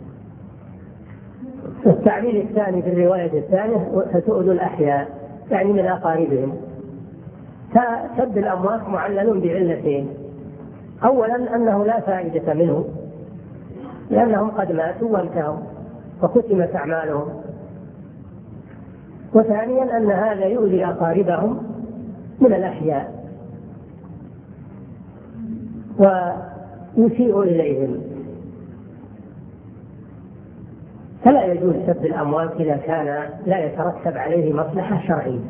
التعليل الثاني في الرواية الثانية فتؤذوا الأحياء، يعني من أقاربهم. فسب الأموات معلل بعلتين: أولا أنه لا فائدة منه لأنهم قد ماتوا وانتهوا وختمت أعمالهم، وثانيا أن هذا يؤذي أقاربهم من الأحياء ويسيء إليهم، فلا يجوز سب الأموات إذا كان لا يترتب عليه مصلحة شرعية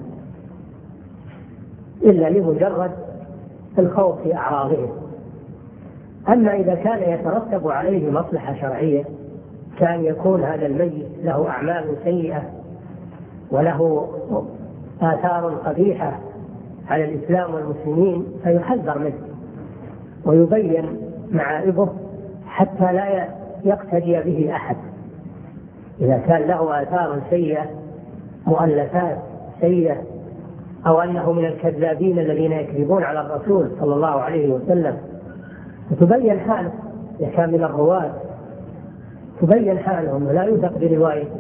إلا لمجرد الخوف في أعراضهم. أما إذا كان يترتب عليه مصلحة شرعية كان يكون هذا الميت له أعمال سيئة وله آثار قبيحة على الإسلام والمسلمين فيحذر منه ويبين معائبه حتى لا يقتدي به أحد. إذا كان له آثار سيئة، مؤلفات سيئة، أو أنه من الكذابين الذين يكذبون على الرسول صلى الله عليه وسلم، وتبين حاله، إذا كان من الرواة تبين حالهم ولا يوثق بروايته.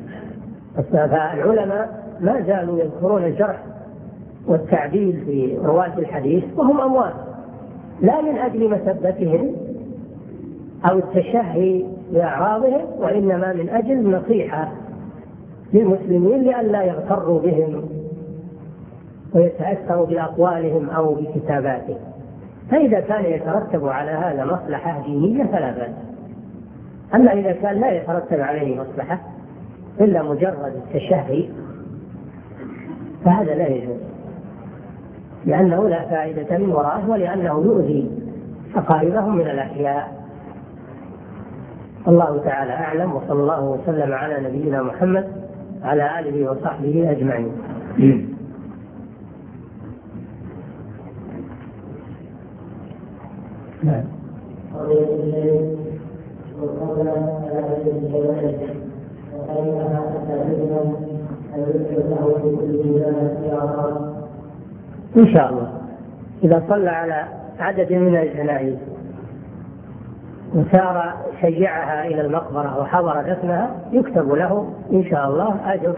فالعلماء ما زالوا يذكرون الجرح والتعديل في رواة الحديث وهم أموات، لا من أجل مسبتهم أو التشهي بأعراضهم، وإنما من أجل النصيحة للمسلمين لئلا يغتروا بهم ويتأثروا بأقوالهم أو بكتاباتهم. فإذا كان يترتب على هذا مصلحة دينية فلا بأس. أما إذا كان لا يترتب عليه مصلحة إلا مجرد التشهي فهذا لا يجوز، لأنه لا فائدة من وراءه ولأنه يؤذي أقاربهم من الأحياء. الله تعالى أعلم، وصلى الله وسلم على نبينا محمد على آله وصحبه أجمعين. نعم. إن شاء الله إذا صلى على عدد من الجنائز وسار شيعها إلى المقبرة وحضر دفنها يكتب له إن شاء الله أجر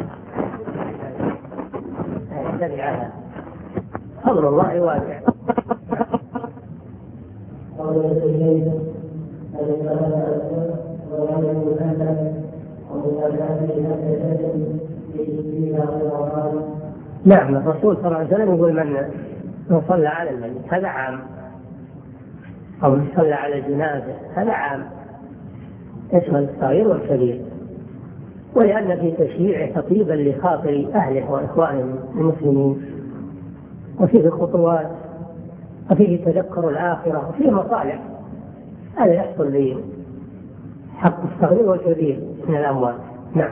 تبعها. فضل الله واسع. نعم، الرسول صلى الله عليه وسلم يقول من صلى على الميت هذا عام، أو من صلى على الجنازة هذا عام، يشمل الصغير والكبير، ولأن في تشريعه تطيبا لخاطر أهله وإخوانهم المسلمين، وفيه خطوات، وفيه تذكر الآخرة، وفيه مصالح، هذا يحصل لي حق الصغير والكبير من الأموال. نعم.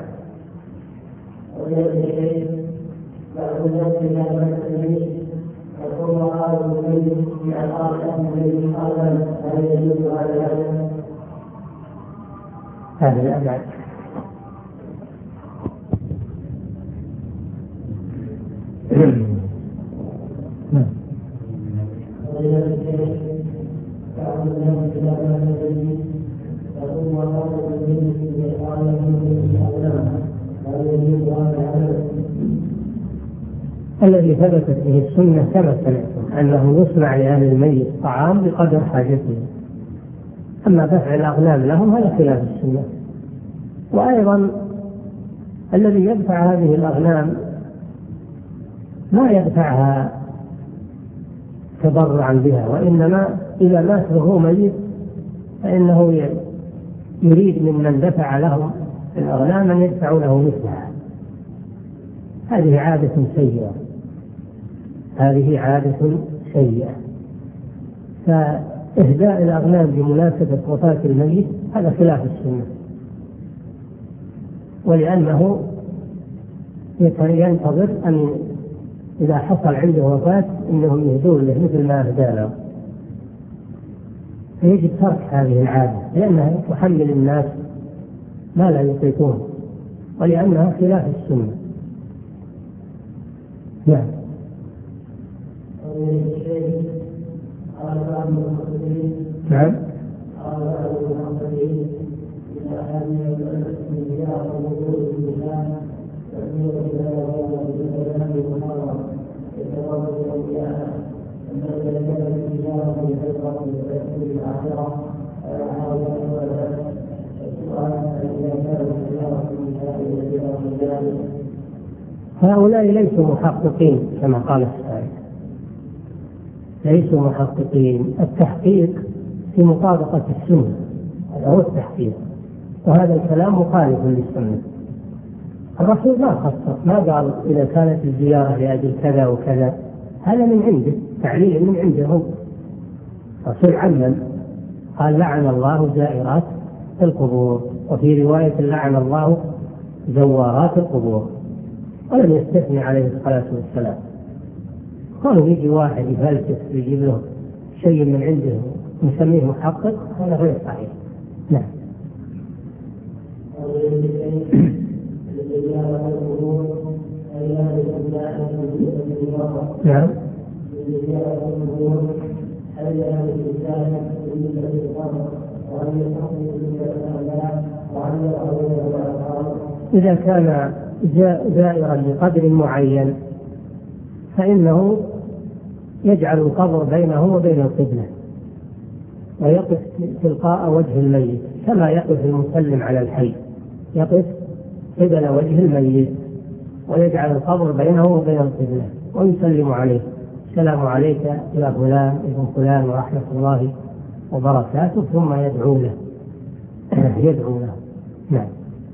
هذا الأبعد. الذي ثبتت به السنة كما سمعتم أنه يصنع لأهل الميت طعام بقدر حاجتهم، أما دفع الأغنام لهم هذا خلاف السنة. وأيضا الذي يدفع هذه الأغنام ما يدفعها تبرعا بها، وإنما إذا مات وهو ميت فإنه يريد ممن دفع لهم الأغنام أن يدفعوا له مثلها. هذه عادة سيئة، هذه عادة سيئة. فإهداء الأغنام بمناسبة وفاة الميت هذا خلاف السنة، ولأنه ينتظر أن إذا حصل عنده وفاة إنهم يهدون له مثل ما أهدى له، فيجب ترك هذه العادة لأنها تحمل الناس ما لا يطيقون، ولأنها خلاف السنة. نعم. نعم. هؤلاء ليسوا محققين كما قال السائل، ليسوا محققين. التحقيق في مطابقة السنة، هذا هو التحقيق، وهذا الكلام مخالف للسنة. الرسول ما خصص، ما قال إذا كانت الزيارة لأجل كذا وكذا، هذا من عنده، تعليل من عنده. الرسول عمم، قال لعن الله زائرات القبور، وفي رواية لعن الله زوارات القبور، ولم يستثني عليه الصلاة والسلام. قالوا يجي واحد يفلسف يجيب له شيء من عنده نسميه محقق، هذا غير صحيح. نعم. نعم. إذا كان زائرا لقدر معين فإنه يجعل القبر بينه وبين القبلة، ويقف تلقاء وجه الميت كما يقف المسلم على الحي، يقف قبل وجه الميت ويجعل القبر بينه وبين القبلة ويسلم عليه: السلام عليك يا فلان ابن فلان ورحمة الله وبركاته، ثم يدعو له. يدعو له. نعم.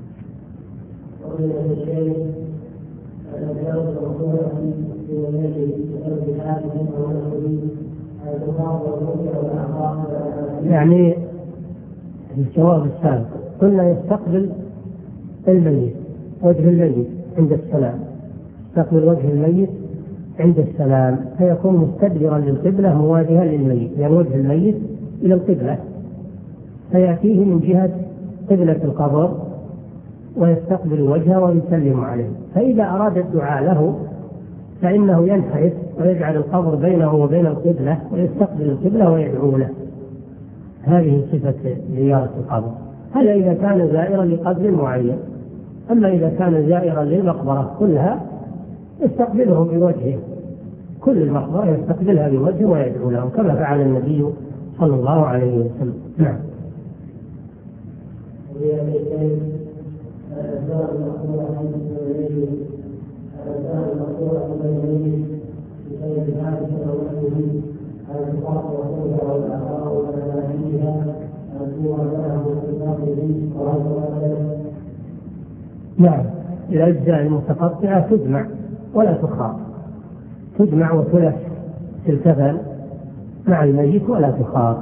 يعني الجواب السابق قلنا يستقبل الميت وجه الميت عند السلام، يستقبل وجه الميت عند السلام، فيكون مستدبرا للقبلة مواجها للميت، يعني وجه الميت إلى القبلة، فيأتيه من جهة قبلة القبر ويستقبل وجهه ويسلم عليه. فإذا أراد الدعاء له فإنه ينحرف ويجعل القبر بينه وبين القبلة ويستقبل القبلة ويدعو له. هذه صفة زيارة القبر. هذا إذا كان زائرا لقدر معين. أما إذا كان زائرا للمقبرة كلها يستقبله بوجهه، كل المقبرة يستقبلها بوجهه ويدعو له كما فعل النبي صلى الله عليه وسلم. نعم. نعم، الأجزاء المتقطعة تجمع ولا تخاط، تجمع وتلف في الكفن مع الميت ولا تخاط.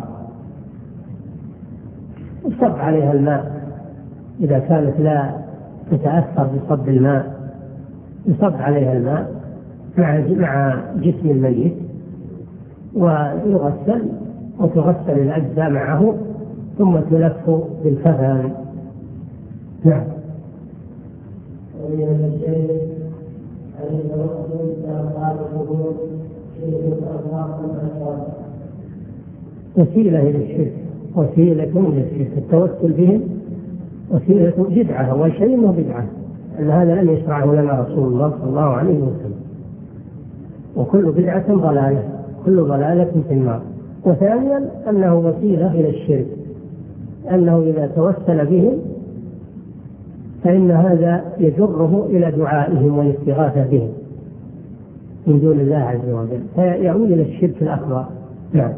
يصب عليها الماء إذا كانت لا تتأثر بصب الماء، يصب عليها الماء مع جسم الميت ويغسل، وتغسل الأجزاء معه ثم تلف بالكفن. نعم. وسيلة إلى الشرك، وسيلة إلى الشرك، التوسل بهم وسيلة بدعة، أول شيء إنه بدعة، أن هذا لم يشرعه لنا رسول الله صلى الله عليه وسلم، وكل بدعة ضلالة، كل ضلالة في النار. وثانيا أنه وسيلة إلى الشرك، أنه إذا توسل بهم فإن هذا يجره إلى دعائهم والاستغاثة بهم من دون الله عز وجل، فيعود إلى الشرك الأكبر. نعم.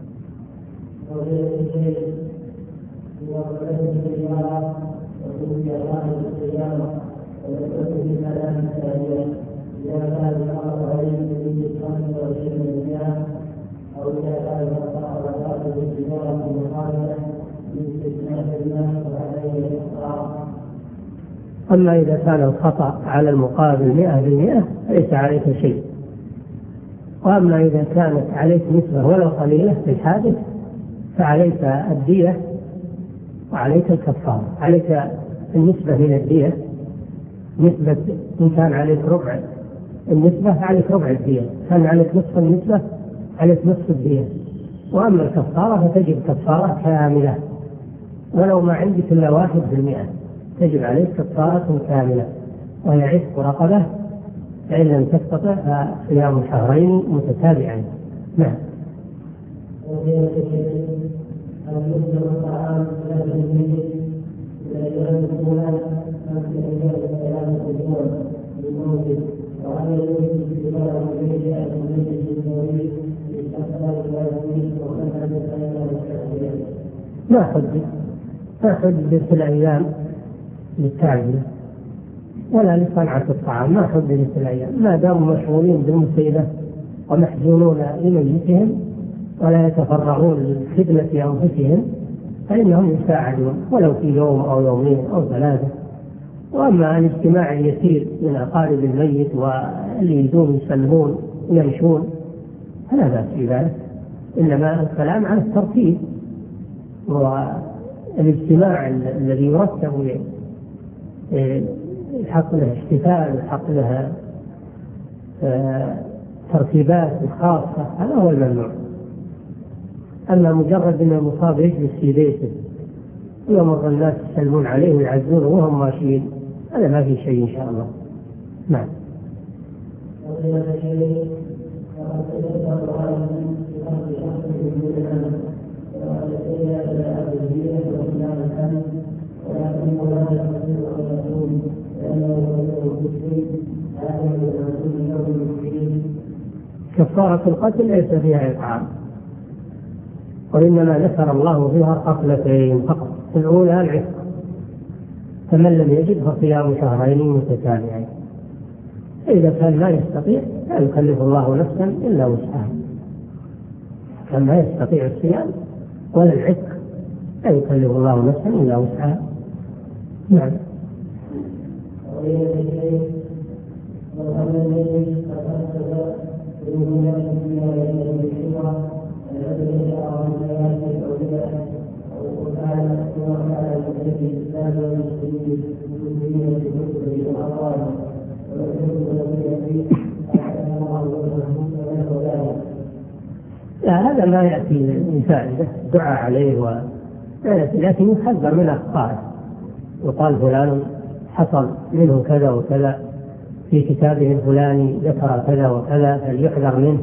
أما إذا كان الخطأ على المقابل 100% فليس عليك شيء، وأما إذا كانت عليك نسبة ولو قليلة في الحادث فعليك الدية وعليك الكفارة. عليك النسبة من الدية، نسبة إن كان عليك ربع النسبة عليك ربع الدية، كان عليك نصف النسبة عليك نصف الدية. وأما الكفارة فتجب كفارة كاملة، ولو ما عندك إلا 1%، تجب عليك كفارة كاملة، وهي عتق رقبة، فإن لم تستطع فصيام شهرين متتابعين. نعم. ما حدد في الأيام للتعبير ولا لصنعة الطعام، ما حدد في الأيام، ما داموا مشغولين بالمصيبة ومحزونون لميتهم ولا يتفرغون لخدمة أنفسهم فإنهم يساعدون ولو في يوم أو يومين أو 3. وأما الاجتماع اليسير من أقارب الميت واللي يدوم يسلمون ويمشون فلا بأس في ذلك، إنما الكلام عن الترتيب والاجتماع الذي يرتب يحط له احتفال ويحط له ترتيبات خاصة، هذا هو الممنوع. أما مجرد أن المصاب يجلس في بيته ويمر الناس يسلمون عليه ويعزونه وهم ماشيين، هذا ما في شيء إن شاء الله. نعم. كفارة القتل ليس فيها إطعام، وإنما ذكر الله فيها قتلتين فقط، الأولى العتق، فمن لم يجد فصيام شهرين متتابعين. إذا كان لا يستطيع لا يكلف الله نفسا إلا وسعها، كان لا يستطيع الصيام ولا العتق لا يكلف الله نفسا إلا وسعها. نعم. هذا ما يأتي من فائدة دعاء عليه لكن يحذر من أخطائه، وقال فلان حصل منه كذا وكذا في كتابه الفلاني ذكر كذا وكذا فليحذر منه.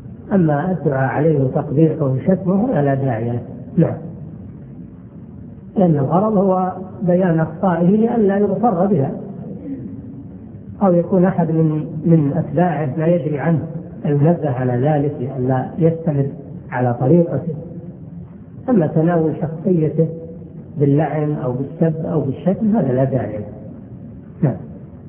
أما الدعاء عليه وتقبيحه وشتمه لا داعي له. نعم. لأن الغرض هو بيان أخطائه لئلا يغتر بها، أو يكون أحد من أتباعه لا يدري عنه المنبه على ذلك لئلا يستمر على طريقته. أما تناول شخصيته باللعن أو بالسب أو بالشتم هذا لا داعي. نعم.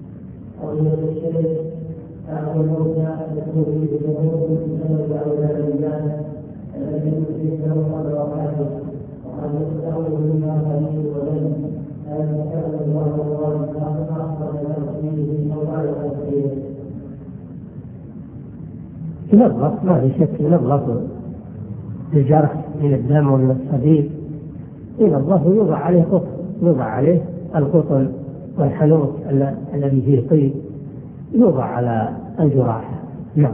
ينظف، ما في شك ينظف الجرح من الدم ومن الصديد، ينظف ويوضع عليه قطن، يوضع عليه القطن والحنوط الذي فيه طيب يوضع على الجراح. نعم.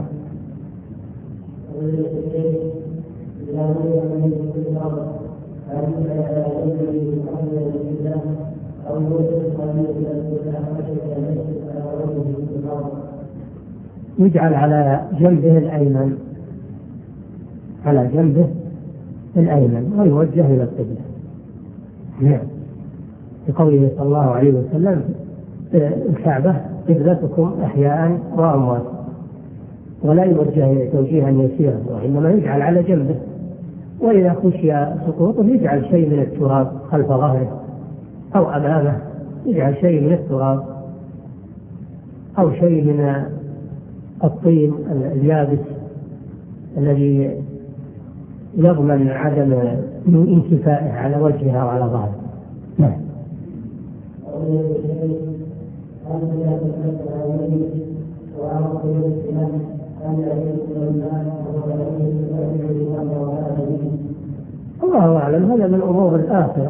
يجعل على جنبه الأيمن، على جنبه الأيمن ويوجه إلى القبلة. نعم. بقوله صلى الله عليه وسلم الكعبة قبلتكم أحياء وأموات، ولا يوجه توجيها يسيرا، وإنما يجعل على جنبه، وإذا خشي سقوطه يجعل شيء من التراب خلف ظهره أو أمامه، يجعل شيء من التراب أو شيء من الطين اليابس الذي يضمن عدم انكفائه على وجهها وعلى ظهره. نعم. الله أعلم، هذا من أمور الآخرة.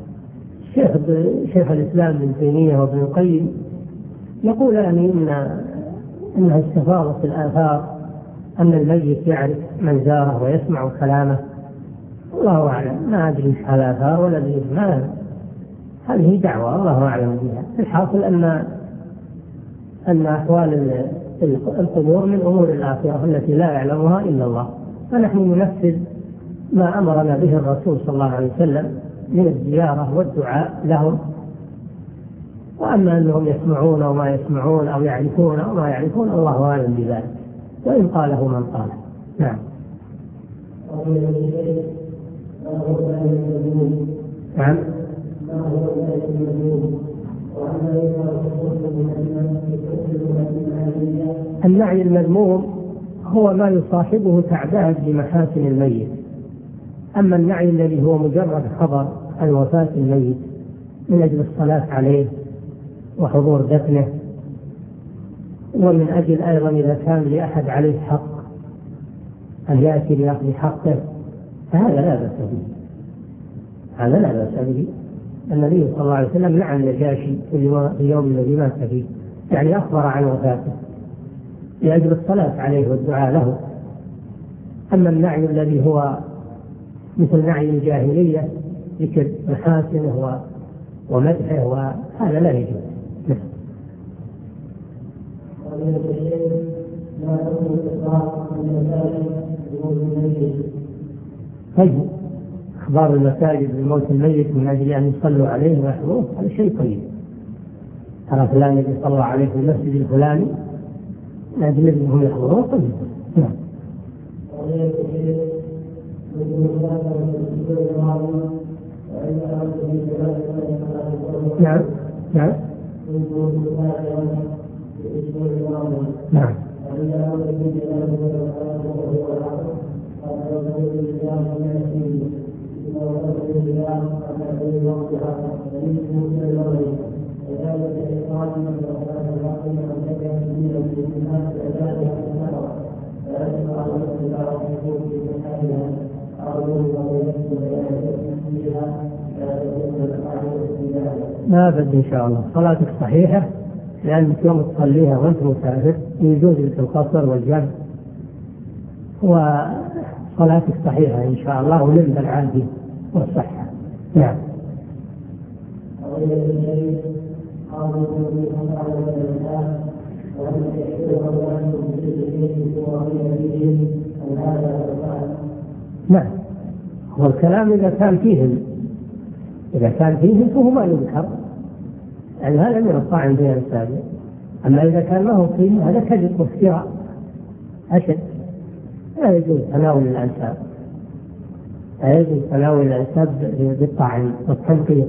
شيخ الإسلام ابن تيمية وابن القيم يقول يعني إنها استفاضة في الآثار أن الميت يعرف من زاره ويسمع كلامه. الله أعلم، ما أدري إيش الآثار ولا أدري ما، هذه دعوة الله أعلم بها. الحاصل أن أحوال القبور من أمور الآخرة التي لا يعلمها إلا الله، فنحن ننفذ ما أمرنا به الرسول صلى الله عليه وسلم من الزيارة والدعاء لهم. وأما أنهم يسمعون وما يسمعون أو يعرفون أو ما يعرفون الله أعلم بذلك، وإن قاله من قاله. نعم. نعم. النعي المذموم هو ما يصاحبه تعداد بمحاسن الميت. أما النعي الذي هو مجرد خبر عن وفاة الميت من أجل الصلاة عليه وحضور دفنه، ومن أجل أيضا إذا كان لأحد عليه حق أن يأتي لأخذ حقه، فهذا لا بأس به، هذا لا بأس به. النبي صلى الله عليه وسلم لعن النجاشي في اليوم الذي مات فيه، يعني أخبر عن وفاته لأجل الصلاة عليه والدعاء له. أما النعي الذي هو مثل نعي الجاهلية ذكر محاسنه ومدحه وهذا لا يجوز. طيب، أخبار المساجد بموت الميت من أجل أن يصلوا عليه ويحضروه هذا شيء طيب. ترى فلان الذي صلى عليه في المسجد الفلاني من أجل أنهم يحضروه طيب. نعم. نعم. نعم. ما بد إن شاء الله صلاتك صحيحة، لأنك يوم تصليها وأنت مسافر يجوز لك القصر والجمع، وصلاتك صحيحة إن شاء الله ولم بالعافية والصحة. نعم. نعم. والكلام إذا كان فيه إذا كان فيه فهو ما يذكر، يعني هذا من الطعن بين الأنساب. أما إذا كان ما هو فيه هذا كذب وافتراء أشد، لا يجوز تناول الأنساب، لا يجوز تناول الأنساب بالطعن والتنقيط.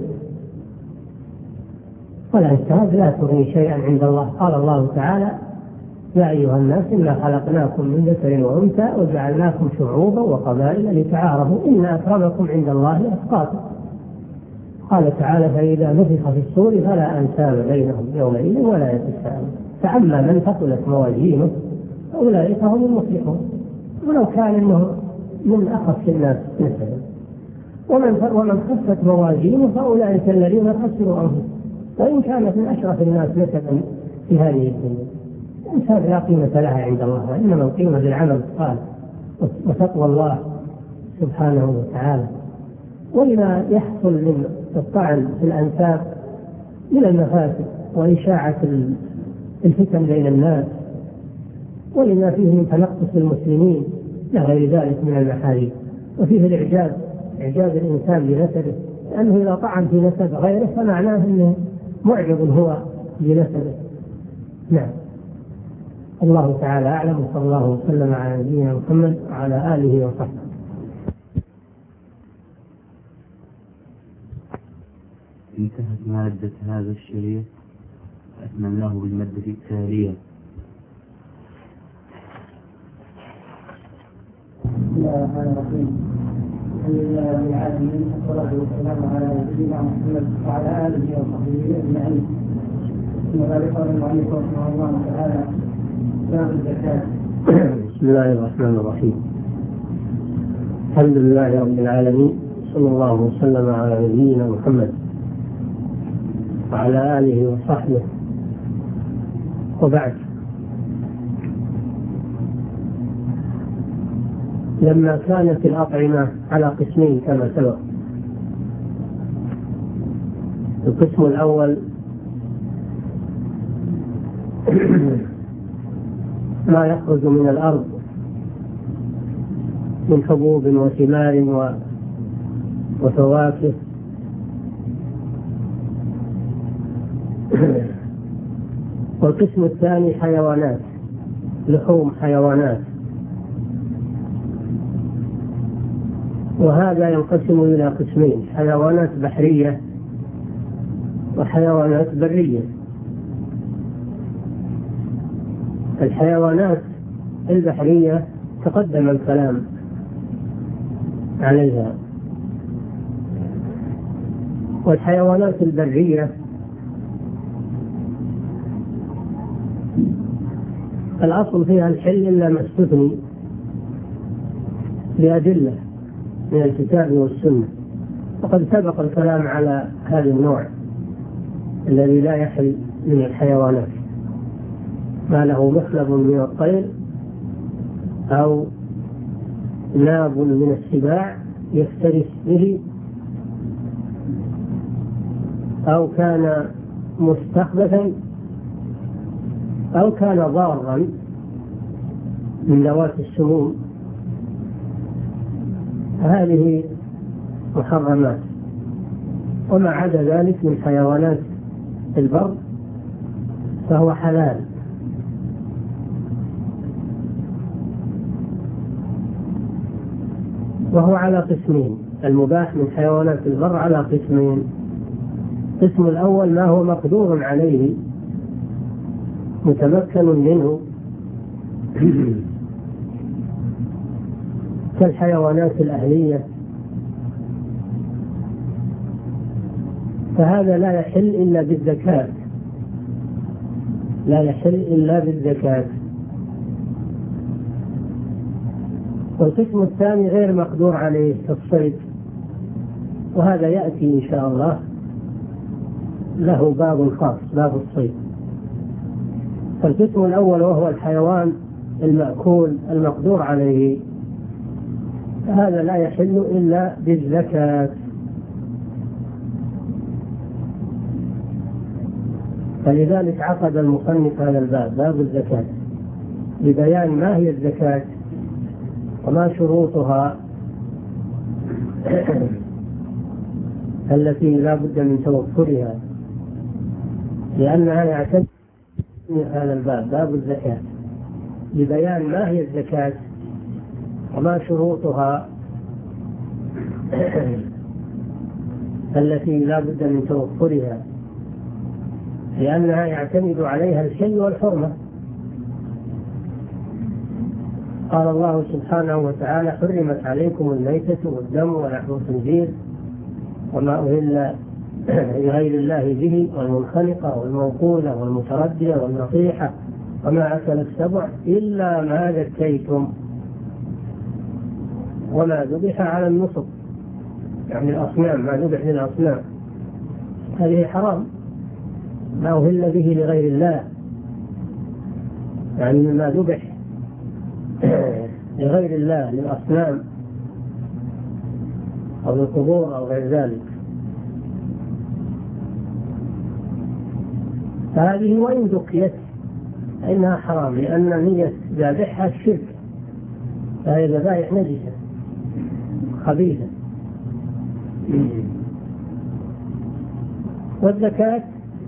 والأنساب لا تغني شيئا عند الله. قال الله تعالى: يا أيها الناس إنا خلقناكم من ذكر وأنثى وجعلناكم شعوبا وقبائل لتعارفوا إن أكرمكم عند الله أتقاكم. قال تعالى: فإذا نفخ في الصور فلا أنساب بينهم يومئذ ولا يتساءلون. فأما من ثقلت موازينه فأولئك هم المفلحون، ولو كان إنه من أخف الناس نسبا. ومن خفت موازينه فأولئك الذين خسروا أنفسهم، وإن كانت من أشرف الناس نسبا في هذه الدنيا. الإنسان لا قيمة لها عند الله، وإنما القيمة بالعمل الصالح وتقوى الله سبحانه وتعالى. ولما يحصل من الطعن في الأنساب من المفاسد وإشاعة الفتن بين الناس، ولما فيه من تنقص المسلمين إلى غير ذلك من المحارم. وفيه إعجاب الإنسان بنسبه، لأنه إذا طعن في نسب غيره فمعناه أنه معجب هو بنسبه. نعم. الله تعالى أعلم، وصلى الله وسلم على نبينا محمد وعلى آله وصحبه. انتهت مادة هذا الشريط، أتممناه بالمادة التالية. بسم الله الرحمن الرحيم. الحمد لله رب العالمين، والصلاة والسلام على نبينا محمد وعلى آله وصحبه أجمعين. ثم ذلك قال المؤلف رحمه الله تعالى: باب الزكاة. بسم الله الرحمن الرحيم. الحمد لله رب العالمين، صلى الله وسلم على نبينا محمد وعلى آله وصحبه، وبعد. لما كانت الأطعمة على قسمين كما سبق، القسم الأول ما يخرج من الأرض من حبوب وثمار وفواكه، والقسم الثاني حيوانات، لحوم حيوانات. وهذا ينقسم إلى قسمين: حيوانات بحرية وحيوانات برية. الحيوانات البحرية تقدم الكلام عليها، والحيوانات البرية الأصل فيها الحل إلا ما استثني بأدلة من الكتاب والسنة. وقد سبق الكلام على هذا النوع الذي لا يحل من الحيوانات، ما له مخلب من الطير أو ناب من السباع يفترس به، أو كان مستخبثا، أو كان ضارا من ذوات السموم. هذه محرمات. وما عدا ذلك من حيوانات البر فهو حلال. وهو على قسمين: المباح من حيوانات البر على قسمين. القسم الأول ما هو مقدور عليه متمكن منه كالحيوانات الأهلية، فهذا لا يحل إلا بالزكاة، لا يحل إلا بالزكاة. والقسم الثاني غير مقدور عليه كالصيد، وهذا يأتي إن شاء الله له باب خاص، باب الصيد. فالقسم الأول وهو الحيوان المأكول المقدور عليه، هذا لا يحل إلا بالزكاة. فلذلك عقد المصنف هذا الباب، باب الزكاة، لبيان ما هي الزكاة وما شروطها التي لا بد من توفرها، لأنها يعتمد هذا الباب، باب الزكاة، لبيان ما هي الزكاة وما شروطها التي لا بد من توفرها، لأنها يعتمد عليها الحل والحرمة. قال الله سبحانه وتعالى: حرمت عليكم الميتة والدم ولحم الخنزير وما أهل لغير الله به والمنخنقة والموقولة والمتردية والنطيحة وما أكل السبع إلا ما ذكيتم وما ذبح على النصب، يعني الأصنام، ما ذبح للأصنام هذه حرام، ما أهل به لغير الله، يعني ما ذبح لغير الله للأصنام أو للقبور أو غير ذلك، فهذه وإن ذكيت فإنها حرام، لأن نية ذابحها الشرك، فهي ذبائح نجسة خبيثة. والزكاة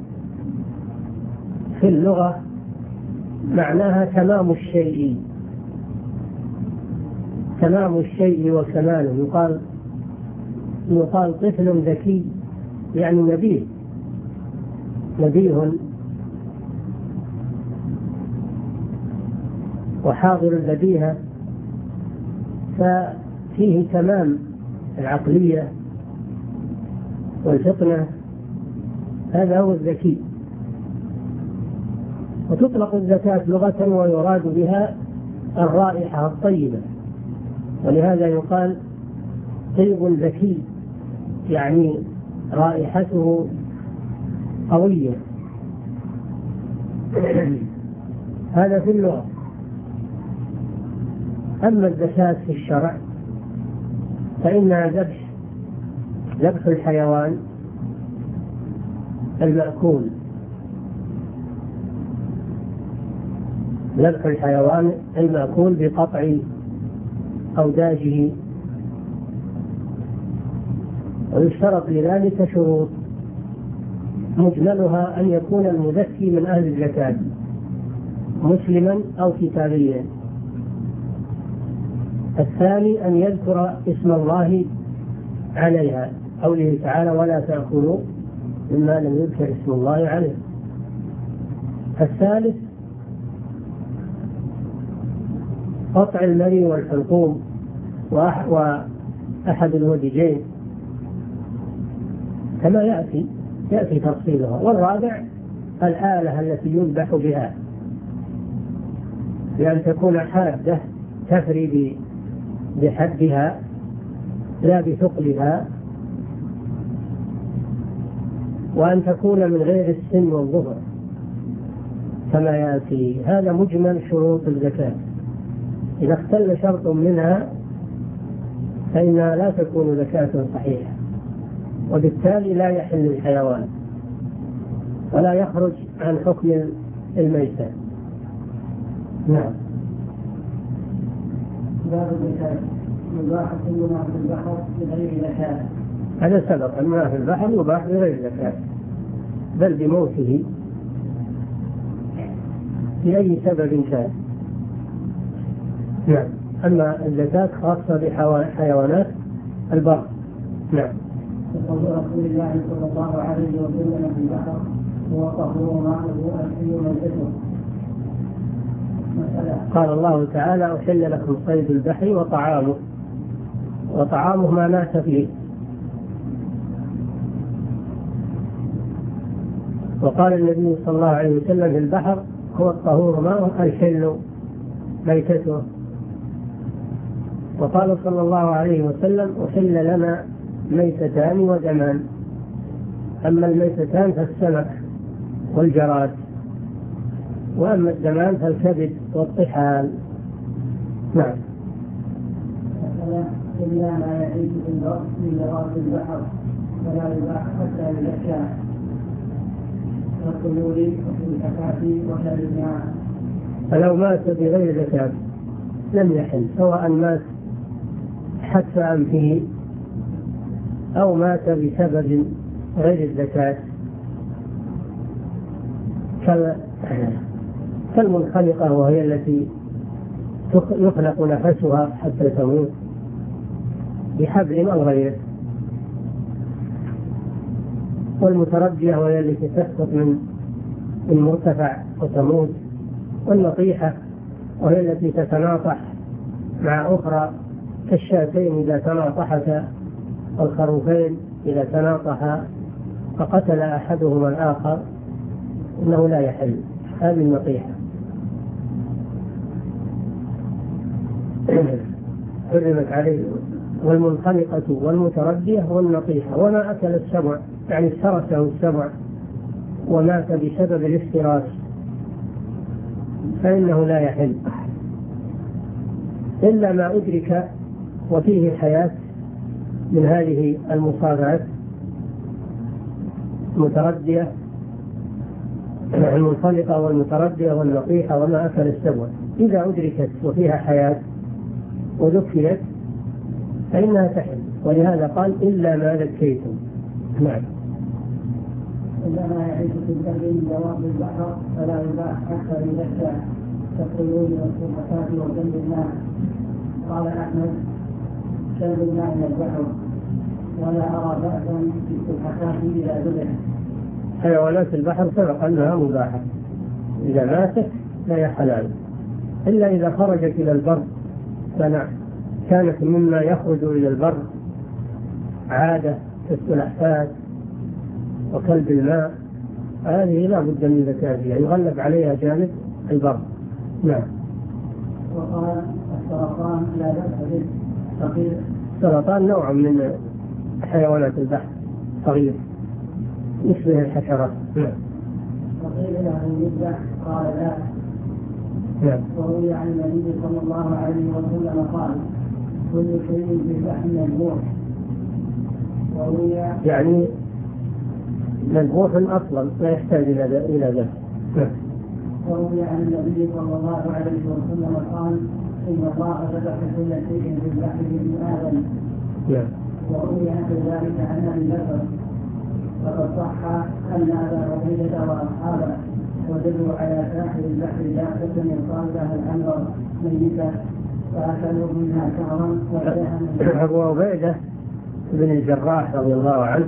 في اللغة معناها تمام الشيء، تمام الشيء وكماله. يقال طفل ذكي، يعني نبيه وحاضر البديهة، ففيه تمام العقلية والفطنة، هذا هو الذكي. وتطلق الزكاة لغة ويراد بها الرائحة الطيبة، ولهذا يقال طيب ذكي، يعني رائحته قوية. هذا في اللغة. أما الزكاة في الشرع فإنها ذبح الحيوان المأكول، ذبح الحيوان المأكول بقطع أوداجه، ويشترط لذلك شروط، مجملها أن يكون المزكي من أهل الزكاة مسلما أو كتابيا. الثاني أن يذكر اسم الله عليها، قوله تعالى: ولا تأكلوا مما لم يذكر اسم الله عليه. الثالث قطع المري والحلقوم وأحد الودجين كما يأتي تفصيلها. والرابع الآلة التي يذبح بها، بأن تكون حادة تفري بحدها لا بثقلها، وأن تكون من غير السن والظفر كما يأتي. هذا مجمل شروط الزكاة. إذا اختل شرط منها فإنها لا تكون زكاة صحيحة، وبالتالي لا يحل الحيوان ولا يخرج عن حكم الميتة. نعم. باب الزكاة يباح كل ما في البحر بغير زكاة. هذا سبق، ما في البحر يباح بغير زكاة، بل بموته لأي سبب كان. نعم. أما الزكاة خاصة بحيوانات البر. نعم. يقول رسول الله صلى الله عليه وسلم في البحر: هو طهور ماؤه الحل ميتته. قال الله تعالى: أحل لكم صيد البحر وطعامه ما مات فيه. وقال النبي صلى الله عليه وسلم في البحر: هو الطهور ماؤه الحل ميتته. وقال صلى الله عليه وسلم: أحل لنا ميتتان ودمان. أما الميتتان فالسمك والجراد، وأما الدمان فالكبد والطحال. نعم. إلا ما يعيش في البر من لغاية البحر فلا يباح حتى يزكى، والطيور والكفاف وشر الماء. فلو مات بغير زكاة لم يحل، سواء مات حتف أنفه أو مات بسبب غير الزكاة كالمنخنقة وهي التي يخلق نفسها حتى تموت بحبل أو غيره، والمتردية وهي التي تسقط من مرتفع وتموت، والنطيحة وهي التي تتناطح مع أخرى كالشاتين إذا تناطحتا، والخروفين إذا تناطحا فقتل أحدهما الآخر إنه لا يحل. هذه النطيحة حرمت عليه. والمنخنقة والمتردية والنطيحة. وما أكل السبع يعني افترسه السبع ومات بسبب الافتراس فإنه لا يحل إلا ما أدرك وفيه حياة من هذه المصارعات المتردية، المنخنقة والمتردية والنطيحة وما أكل السبع، إذا أدركت وفيها حياة وذكرت فإنها تحل. ولهذا قال إلا ما ذكيتم. نعم. إلا ما يعيش في البحر من دواب البحر فلا يباح حتى يذكى كالطيور والسلحفاة وجنب الماء. قال أحمد جنب الماء من البحر ولا أرى بأسا في السلحفاة إذا ذبح. حيوانات البحر سبق أنها مباحة إذا ماتت لا يحلال، إلا إذا خرجت إلى البر كانت مما يخرج إلى البر عادة كالسلحفاة وكلب الماء، هذه لا بد من زكاتها يغلب عليها جانب البر. نعم. وقال السرطان لا بأس به صغير. السرطان نوع من حيوانات البحر صغير يشبه الحشرات. نعم. وقيل له يذبح قال لا. نعم. وروي عن النبي صلى الله عليه وسلم قال كل شيء في اللحم مذبوح. وروي يعني مذبوح أصلا لا يحتاج إلى ذبح. وروي عن النبي صلى الله عليه وسلم قال إن الله ذبح كل شيء في اللحم من آدم. وروي عن ذلك عن أبي بكر فقد صح أن أبا عبيدة وأصحابه ودلوا على ساحل البحر دابة يقال لها العنبر ميتة فأكلوا منها شهرا. أبو عبيدة بن الجراح رضي الله عنه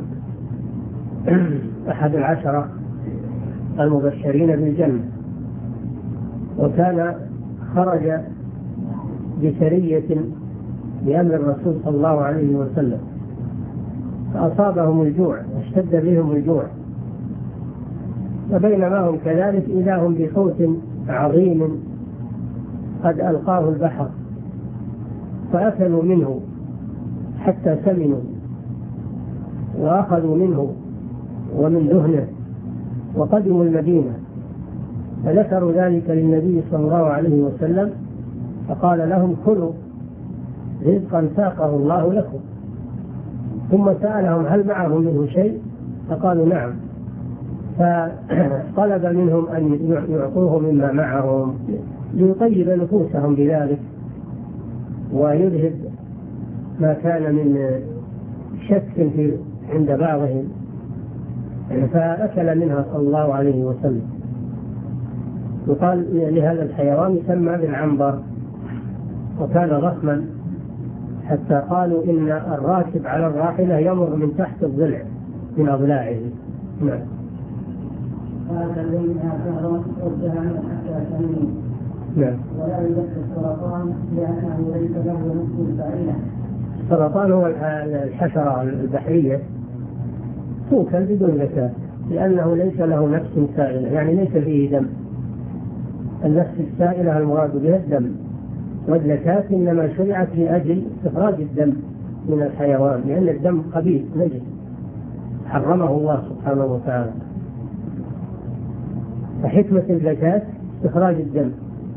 أحد العشرة المبشرين بالجنة، وكان خرج بسرية بأمر الرسول صلى الله عليه وسلم فأصابهم الجوع اشتد بهم الجوع، فبينما هم كذلك إذا هم بحوت عظيم قد ألقاه البحر فأكلوا منه حتى سمنوا وأخذوا منه ومن دهنه وقدموا المدينة، فذكروا ذلك للنبي صلى الله عليه وسلم فقال لهم كلوا رزقا ساقه الله لكم، ثم سألهم هل معهم منه شيء فقالوا نعم، فطلب منهم أن يعطوه مما معهم ليطيب نفوسهم بذلك ويذهب ما كان من شك عند بعضهم، فأكل منها صلى الله عليه وسلم. يقال لهذا الحيوان يسمى بالعنبر، وكان ضخما حتى قالوا إن الراكب على الراحلة يمر من تحت الضلع من أضلاعه. نعم. فأكلوا منها شهرا والدهن حتى سنين. نعم. ولا يذكر السرطان لأنه ليس له نفس فاعلة. السرطان هو الحشرة البحرية توكل بدون زكاة لأنه ليس له نفس سائلة، يعني ليس فيه دم. النفس السائلة المراد بها الدم، والزكاة إنما شرعت لأجل استخراج الدم من الحيوان، لأن الدم خبيث نجس حرمه الله سبحانه وتعالى، فحكمة الزكاة استخراج الدم.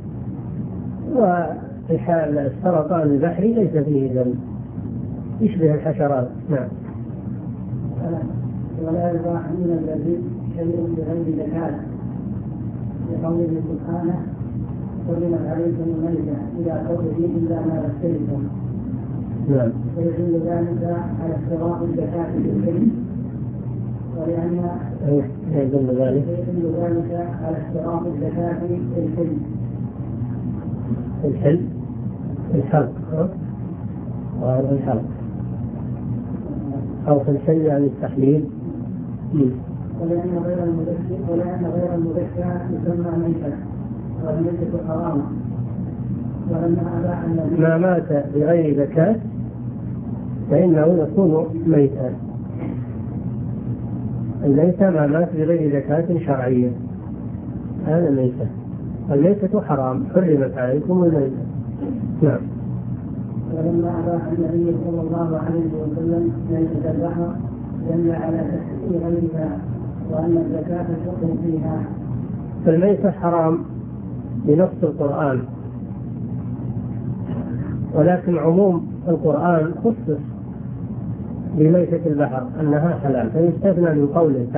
والسرطان البحري ليس فيه دم يشبه الحشرات. نعم. ولا يباح من الذي شيء بغير زكاة لقوله سبحانه حرمت عليكم الميتة إلى قوله إلا ما ذكيتم. نعم. ويدل ذلك على اشتراط الزكاة في الحلم، ولأن يدل ذلك على اشتراط الزكاة في الحلم. الحلم الحلق وهذا الحلق أو في الحل يعني التحليل. ولأن غير المذكى يسمى ميتا والميتة حرام. ما مات بغير زكاة فإنه يكون ميتا. الميتة ما مات بغير زكاة شرعية هذا ميتة. الميتة حرام حرمت عليكم الميتة. نعم. ولما أباح النبي صلى الله عليه وسلم ميتة البحر دل على تحريم غيرها وأن الزكاة تحكم فيها. فالميتة حرام بنص القرآن، ولكن عموم القرآن خصص بميتة البحر أنها حلال، فيستثنى من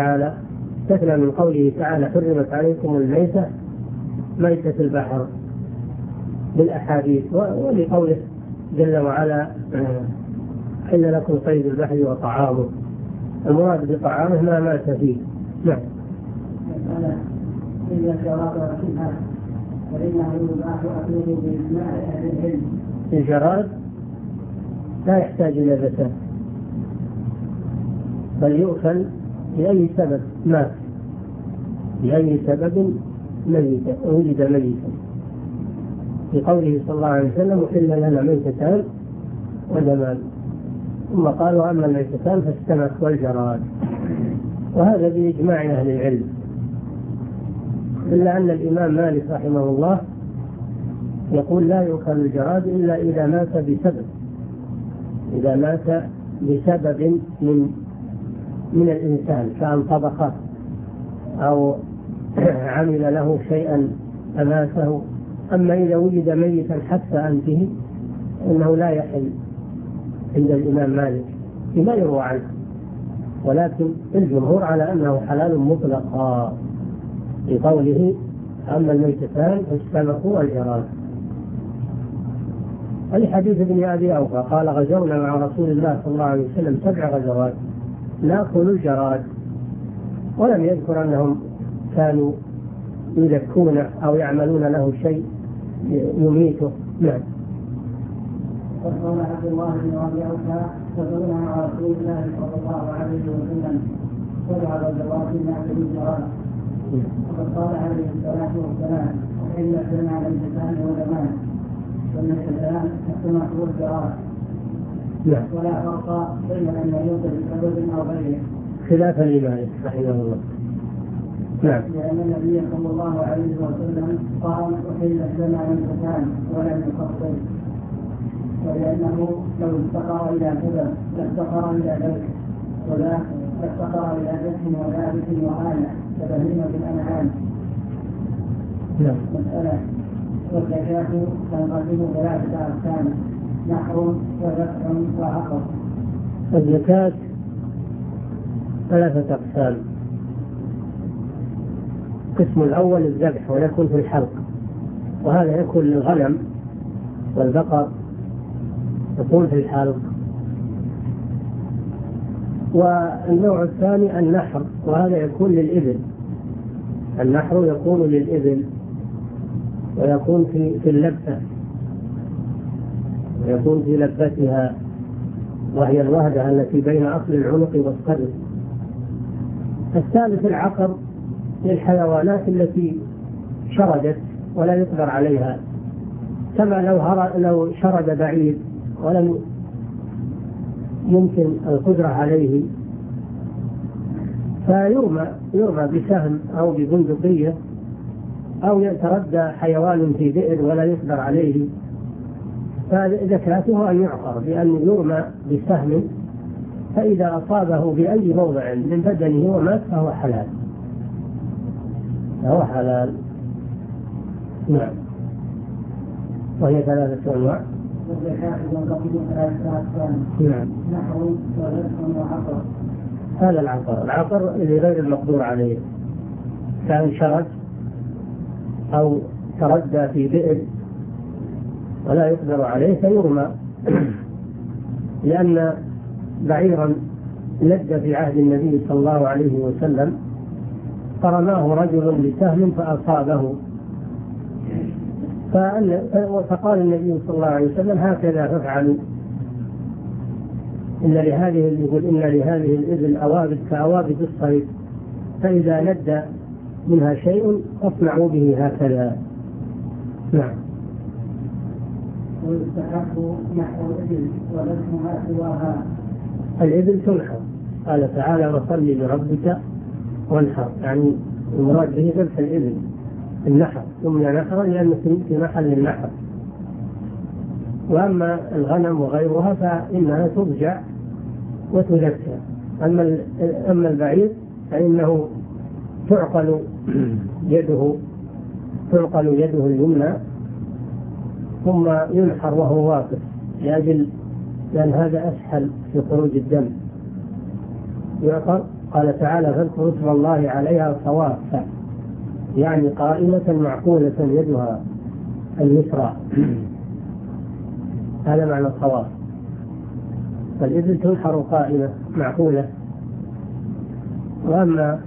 قوله تعالى حرمت عليكم الميتة ميتة البحر بالأحاديث، ولقوله جل وعلا حل لكم صيد البحر وطعامه. المراد بطعامه ما مات فيه. نعم. إلا شراب رحمها فإنه يباح أكله بإجماع أهل العلم. الجراد لا يحتاج إلى زكاة بل يؤكل لأي سبب مات، لأي سبب ولد ميتا، لقوله صلى الله عليه وسلم أحل لنا ميتتان ودمان، ثم قالوا أما الميتتان فالسمك والجراد، وهذا بإجماع أهل العلم، إلا أن الإمام مالك رحمه الله يقول لا يؤكل الجراد إلا إذا مات بسبب، إذا مات بسبب من الإنسان، كأن طبخه أو عمل له شيئا أماسه. أما إذا وجد ميتا حتى أنته إنه لا يحل عند الإمام مالك فيما يروى عنه، ولكن الجمهور على أنه حلال مطلقا لقوله أما الميتتان فالسمك والجراد. الحديث ابن أبي أوفى قال غزونا مع رسول الله صلى الله عليه وسلم 7 غزوات نأكل الجراد، ولم يذكر أنهم كانوا يذكون أو يعملون له شيء يميته. نعم. وقال عبد الله بن أبي أوفى غزونا مع رسول الله صلى الله عليه وسلم 7 غزوات نأكل الجراد، وقد قال عليه الصلاة والسلام أحل لنا ميتتان ودمان، والميتتان السمك والجراد، ولا فرق بين أن يوجد بسبب أو غيره، خلافا لمالك رحمه الله. نعم. لأن النبي صلى الله عليه وسلم قال أحلت لنا ميتتان ولم يفصل، ولأنه لو افتقر إلى سبب لافتقر إلى ذلك، ولا افتقر إلى ذبح وذابح وآلة كبهيمة الأنعام. نعم. مسألة. والزكاة تنقسم 3 أقسام: نحر وذبح وعقر. الزكاة 3 أقسام. القسم الأول الذبح ويكون في الحلق، وهذا يكون للغنم والبقر يكون في الحلق. والنوع الثاني النحر، وهذا يكون للإبل. النحر يكون للإبل ويكون في اللبة، ويكون في لبتها وهي الوهدة التي بين أصل العنق والصدر. الثالث العقر للحيوانات التي شردت ولا يقدر عليها، كما لو شرد بعيد ولم يمكن القدرة عليه فيرمى بسهم أو ببندقية، أو يتردى حيوان في بئر ولا يقدر عليه، فذكرته أن يعقر بأن يرمى بسهم، فإذا أصابه بأي موضع من بدنه ومات فهو حلال. نعم. وهي 3 أنواع. والزكاة تنقسم 3 أقسام. نعم. نحر وذبح وعقر. هذا العقر لغير المقدور عليه، كان شرد أو تردى في بئر ولا يقدر عليه فيرمى لأن بعيرا لد في عهد النبي صلى الله عليه وسلم فرماه رجل بسهم فأصابه، فقال النبي صلى الله عليه وسلم هكذا فافعلوا، إن لهذه الإبل أوابد كأوابد الصيد، فإذا ند منها شيء فاصنعوا به هكذا. نعم. ويستحق نحو الإبل ولكن ما سواها. الإبل تنحر، قال تعالى وصل لربك وانحر، يعني المراد به ذبح الإبل النحر، ثم نحرا لأنه في محل النحر. وأما الغنم وغيرها فإنها ترجع وتذكى. أما البعير فإنه تعقل يده اليمنى ثم ينحر وهو واقف لأن هذا أسهل في خروج الدم. يعقل. قال تعالى فاذكروا اسم الله عليها صوافا، يعني قائمة معقولة يدها اليسرى، هذا معنى الصواف. فالإبل تنحر قائمة معقولة. وأما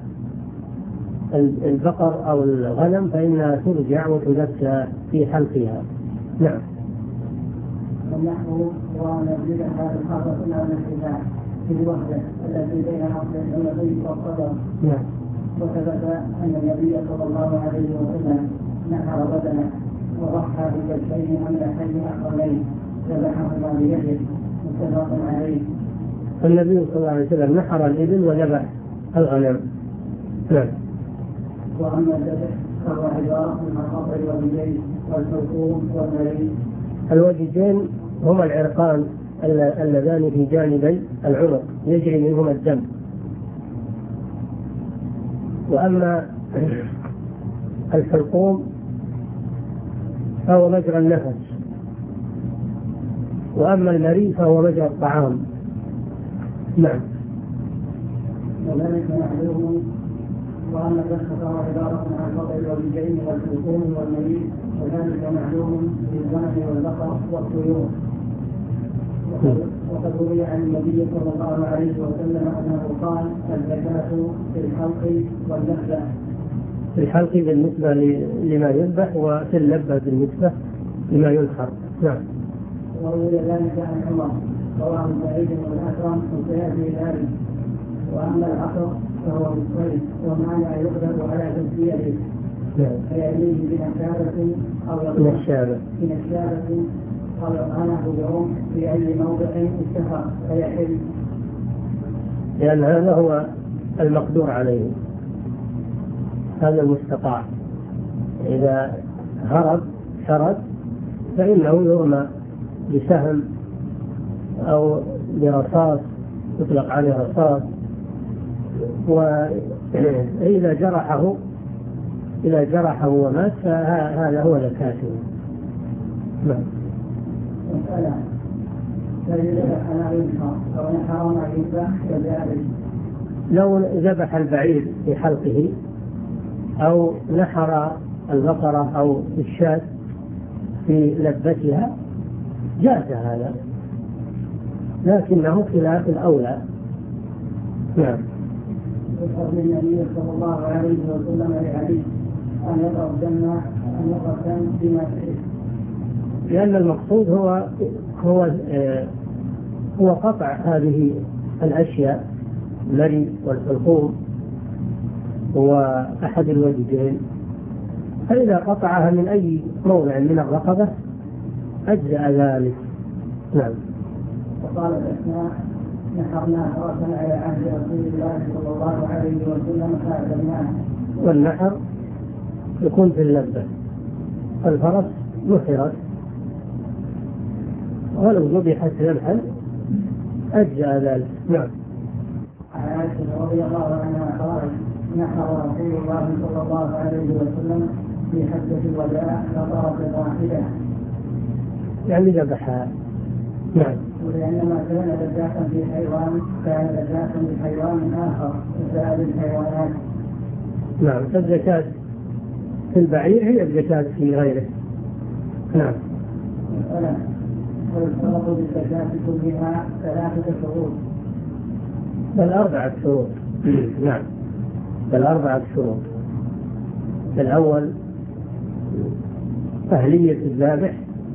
البقر أو الغنم فإنها ترجع وتذكى في حلقها. نعم. والنحو ونزلها الخاطر نحوها في الوحدة التي بين عقل النبي والصدر. نعم. وثبت أن النبي صلى الله عليه وسلم نحر بدنه وضحى بكبشين أملحين أخرين ذبحهما بيده، متفق عليه. النبي صلى الله عليه وسلم نحر الإبل وذبح الغنم. نعم. وأما الذبح فهو عبارة عن قطع الوجهين والحلقوم والمريء. الوجهين هما العرقان اللذان في جانبي العنق يجري منهما الدم. وأما الحلقوم فهو مجرى النفس. وأما المريء فهو مجرى الطعام. نعم. وذلك معلوم. وأما الذبح فهو عبارة عن قطع الوجهين والحلقوم والمريء، وذلك معلوم بالغنم والبقر والطيور. وقد روي عن النبي صلى الله عليه وسلم أنه قال الزكاة في الحلق واللبة. في الحلق بالنسبة لما يذبح، وفي اللبة بالنسبة لما ينحر. نعم. وروي ذلك عن عمر رواه سعيد والأكرم وسيأتي ذلك. وأما العقر فهو بالصيد ومعنى يقدر على تسويته فيأتيه بنشابة أو بنشابة أو يطعنه برمح في أي موضع اتفق فيحل، لأن هذا هو المقدور عليه، هذا المستطاع. إذا شرد فإنه يرمى بسهم أو برصاص يطلق عليه رصاص. وإذا جرحه ومات فهذا هو ذكاته. نعم. مسألة فإذا ذبح ينحر أو نحر ما يذبح كذلك. لو ذبح البعير في حلقه أو نحر البقرة أو الشاة في لبتها جاز هذا، لكنه خلاف الأولى. نعم. يذكر النبي صلى الله عليه وسلم لعلي أن يقرأ الدم بما فيه، لأن المقصود هو قطع هذه الأشياء، المري والحلقوم وأحد الوجهين، فإذا قطعها من أي موضع من الرقبة أجزأ ذلك. نعم. وقال الأسماء نحرنا فرسا على عهد رسول الله صلى الله عليه وسلم فأعلمناه. والنحر يكون في اللبة، الفرس نحرت ولو ذبحت ذبحا أجزأ ذلك. نعم. عائشة رضي الله عنها قالت نحر رسول الله صلى الله عليه وسلم في حجة الوداع بقرة واحدة، يعني ذبحها. نعم. ولأنما كان ذباحا في حيوان كان ذباحا لحيوان آخر وسائر الحيوانات. نعم. فالزكاة في البعير هي الزكاة في غيره. نعم. ويشترط بالزكاة كلها 3 شروط. بل 4 شروط. نعم، بل 4 شروط. الأول أهلية الذابح،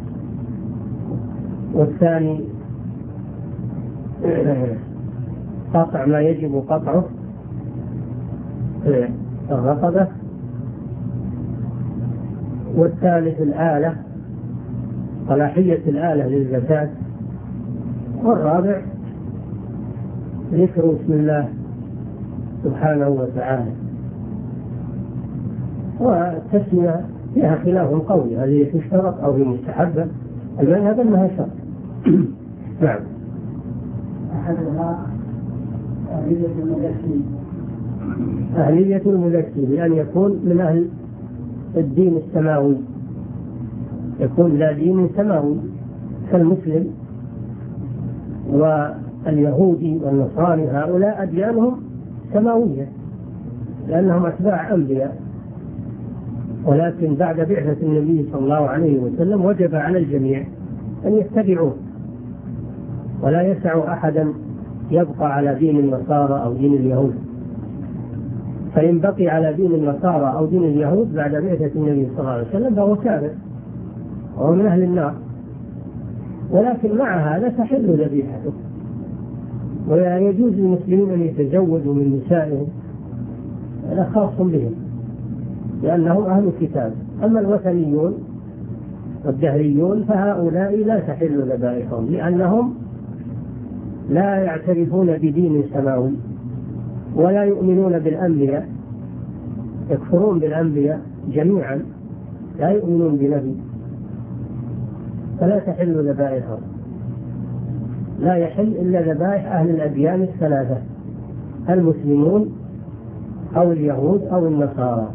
والثاني قطع ما يجب قطعه الرقبة، والثالث الآلة، صلاحية الآلة للزكاة، والرابع ذكر اسم الله سبحانه وتعالى. والتسمية فيها خلاف قوي، هل هي تشترط أو هي مستحبة؟ المذهب أنها شرط. نعم. أحدها أهلية المزكي. أهلية المزكي بأن يكون من أهل الدين السماوي، يكون ذا دين سماوي كالمسلم واليهودي والنصارى، هؤلاء أديانهم سماوية لأنهم أتباع أنبياء، ولكن بعد بعثة النبي صلى الله عليه وسلم وجب على الجميع أن يتبعوه، ولا يسع أحدا يبقى على دين النصارى أو دين اليهود. فإن بقي على دين النصارى أو دين اليهود بعد بعثة النبي صلى الله عليه وسلم فهو كافر وهو من أهل النار. ولكن مع هذا تحل ذبيحته، ولا يجوز للمسلمين أن يتزوجوا من نسائهم، هذا خاص بهم لأنهم أهل الكتاب. أما الوثنيون والدهريون فهؤلاء لا تحل ذبائحهم لأنهم لا يعترفون بدين سماوي ولا يؤمنون بالأنبياء، يكفرون بالأنبياء جميعا، لا يؤمنون بنبي، فلا تحل ذبائحهم. لا يحل إلا ذبائح أهل الأديان الثلاثة، المسلمون أو اليهود أو النصارى.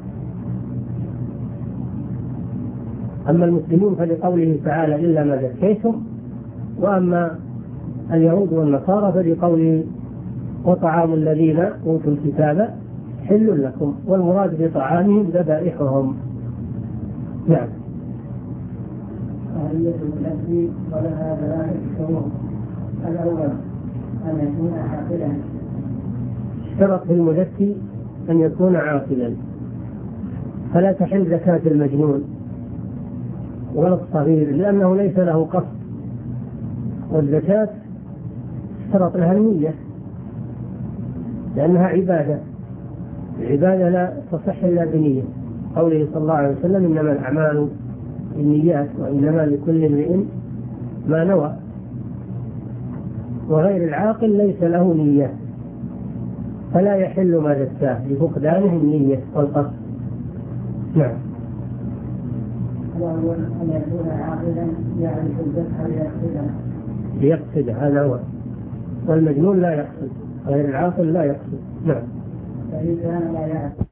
أما المسلمون فلقوله تعالى إلا ما زكيتم، وأما اليهود والنصارى فلقوله وطعام الذين أوتوا الكتاب حل لكم، والمراد بطعامهم ذبائحهم. نعم. أهلية المزكي ولها 3 شروط. الأول أن يكون عاقلا. اشترط في المزكي أن يكون عاقلا، فلا تحل زكاة المجنون ولا الصغير لأنه ليس له قصد، والزكاة اشترط لها النية لأنها عبادة، العبادة لا تصح إلا بنية، قوله صلى الله عليه وسلم إنما الأعمال بالنيات وإنما لكل امرئ ما نوى. وغير العاقل ليس له نية فلا يحل ما زكاه لفقدانه النية والقصد. نعم. الأول أن يكون عاقلا يعرف الذبح ليقصد، هذا هو. والمجنون لا يقصد، غير العاقل لا يقصد. نعم. فإن كان لا يعرف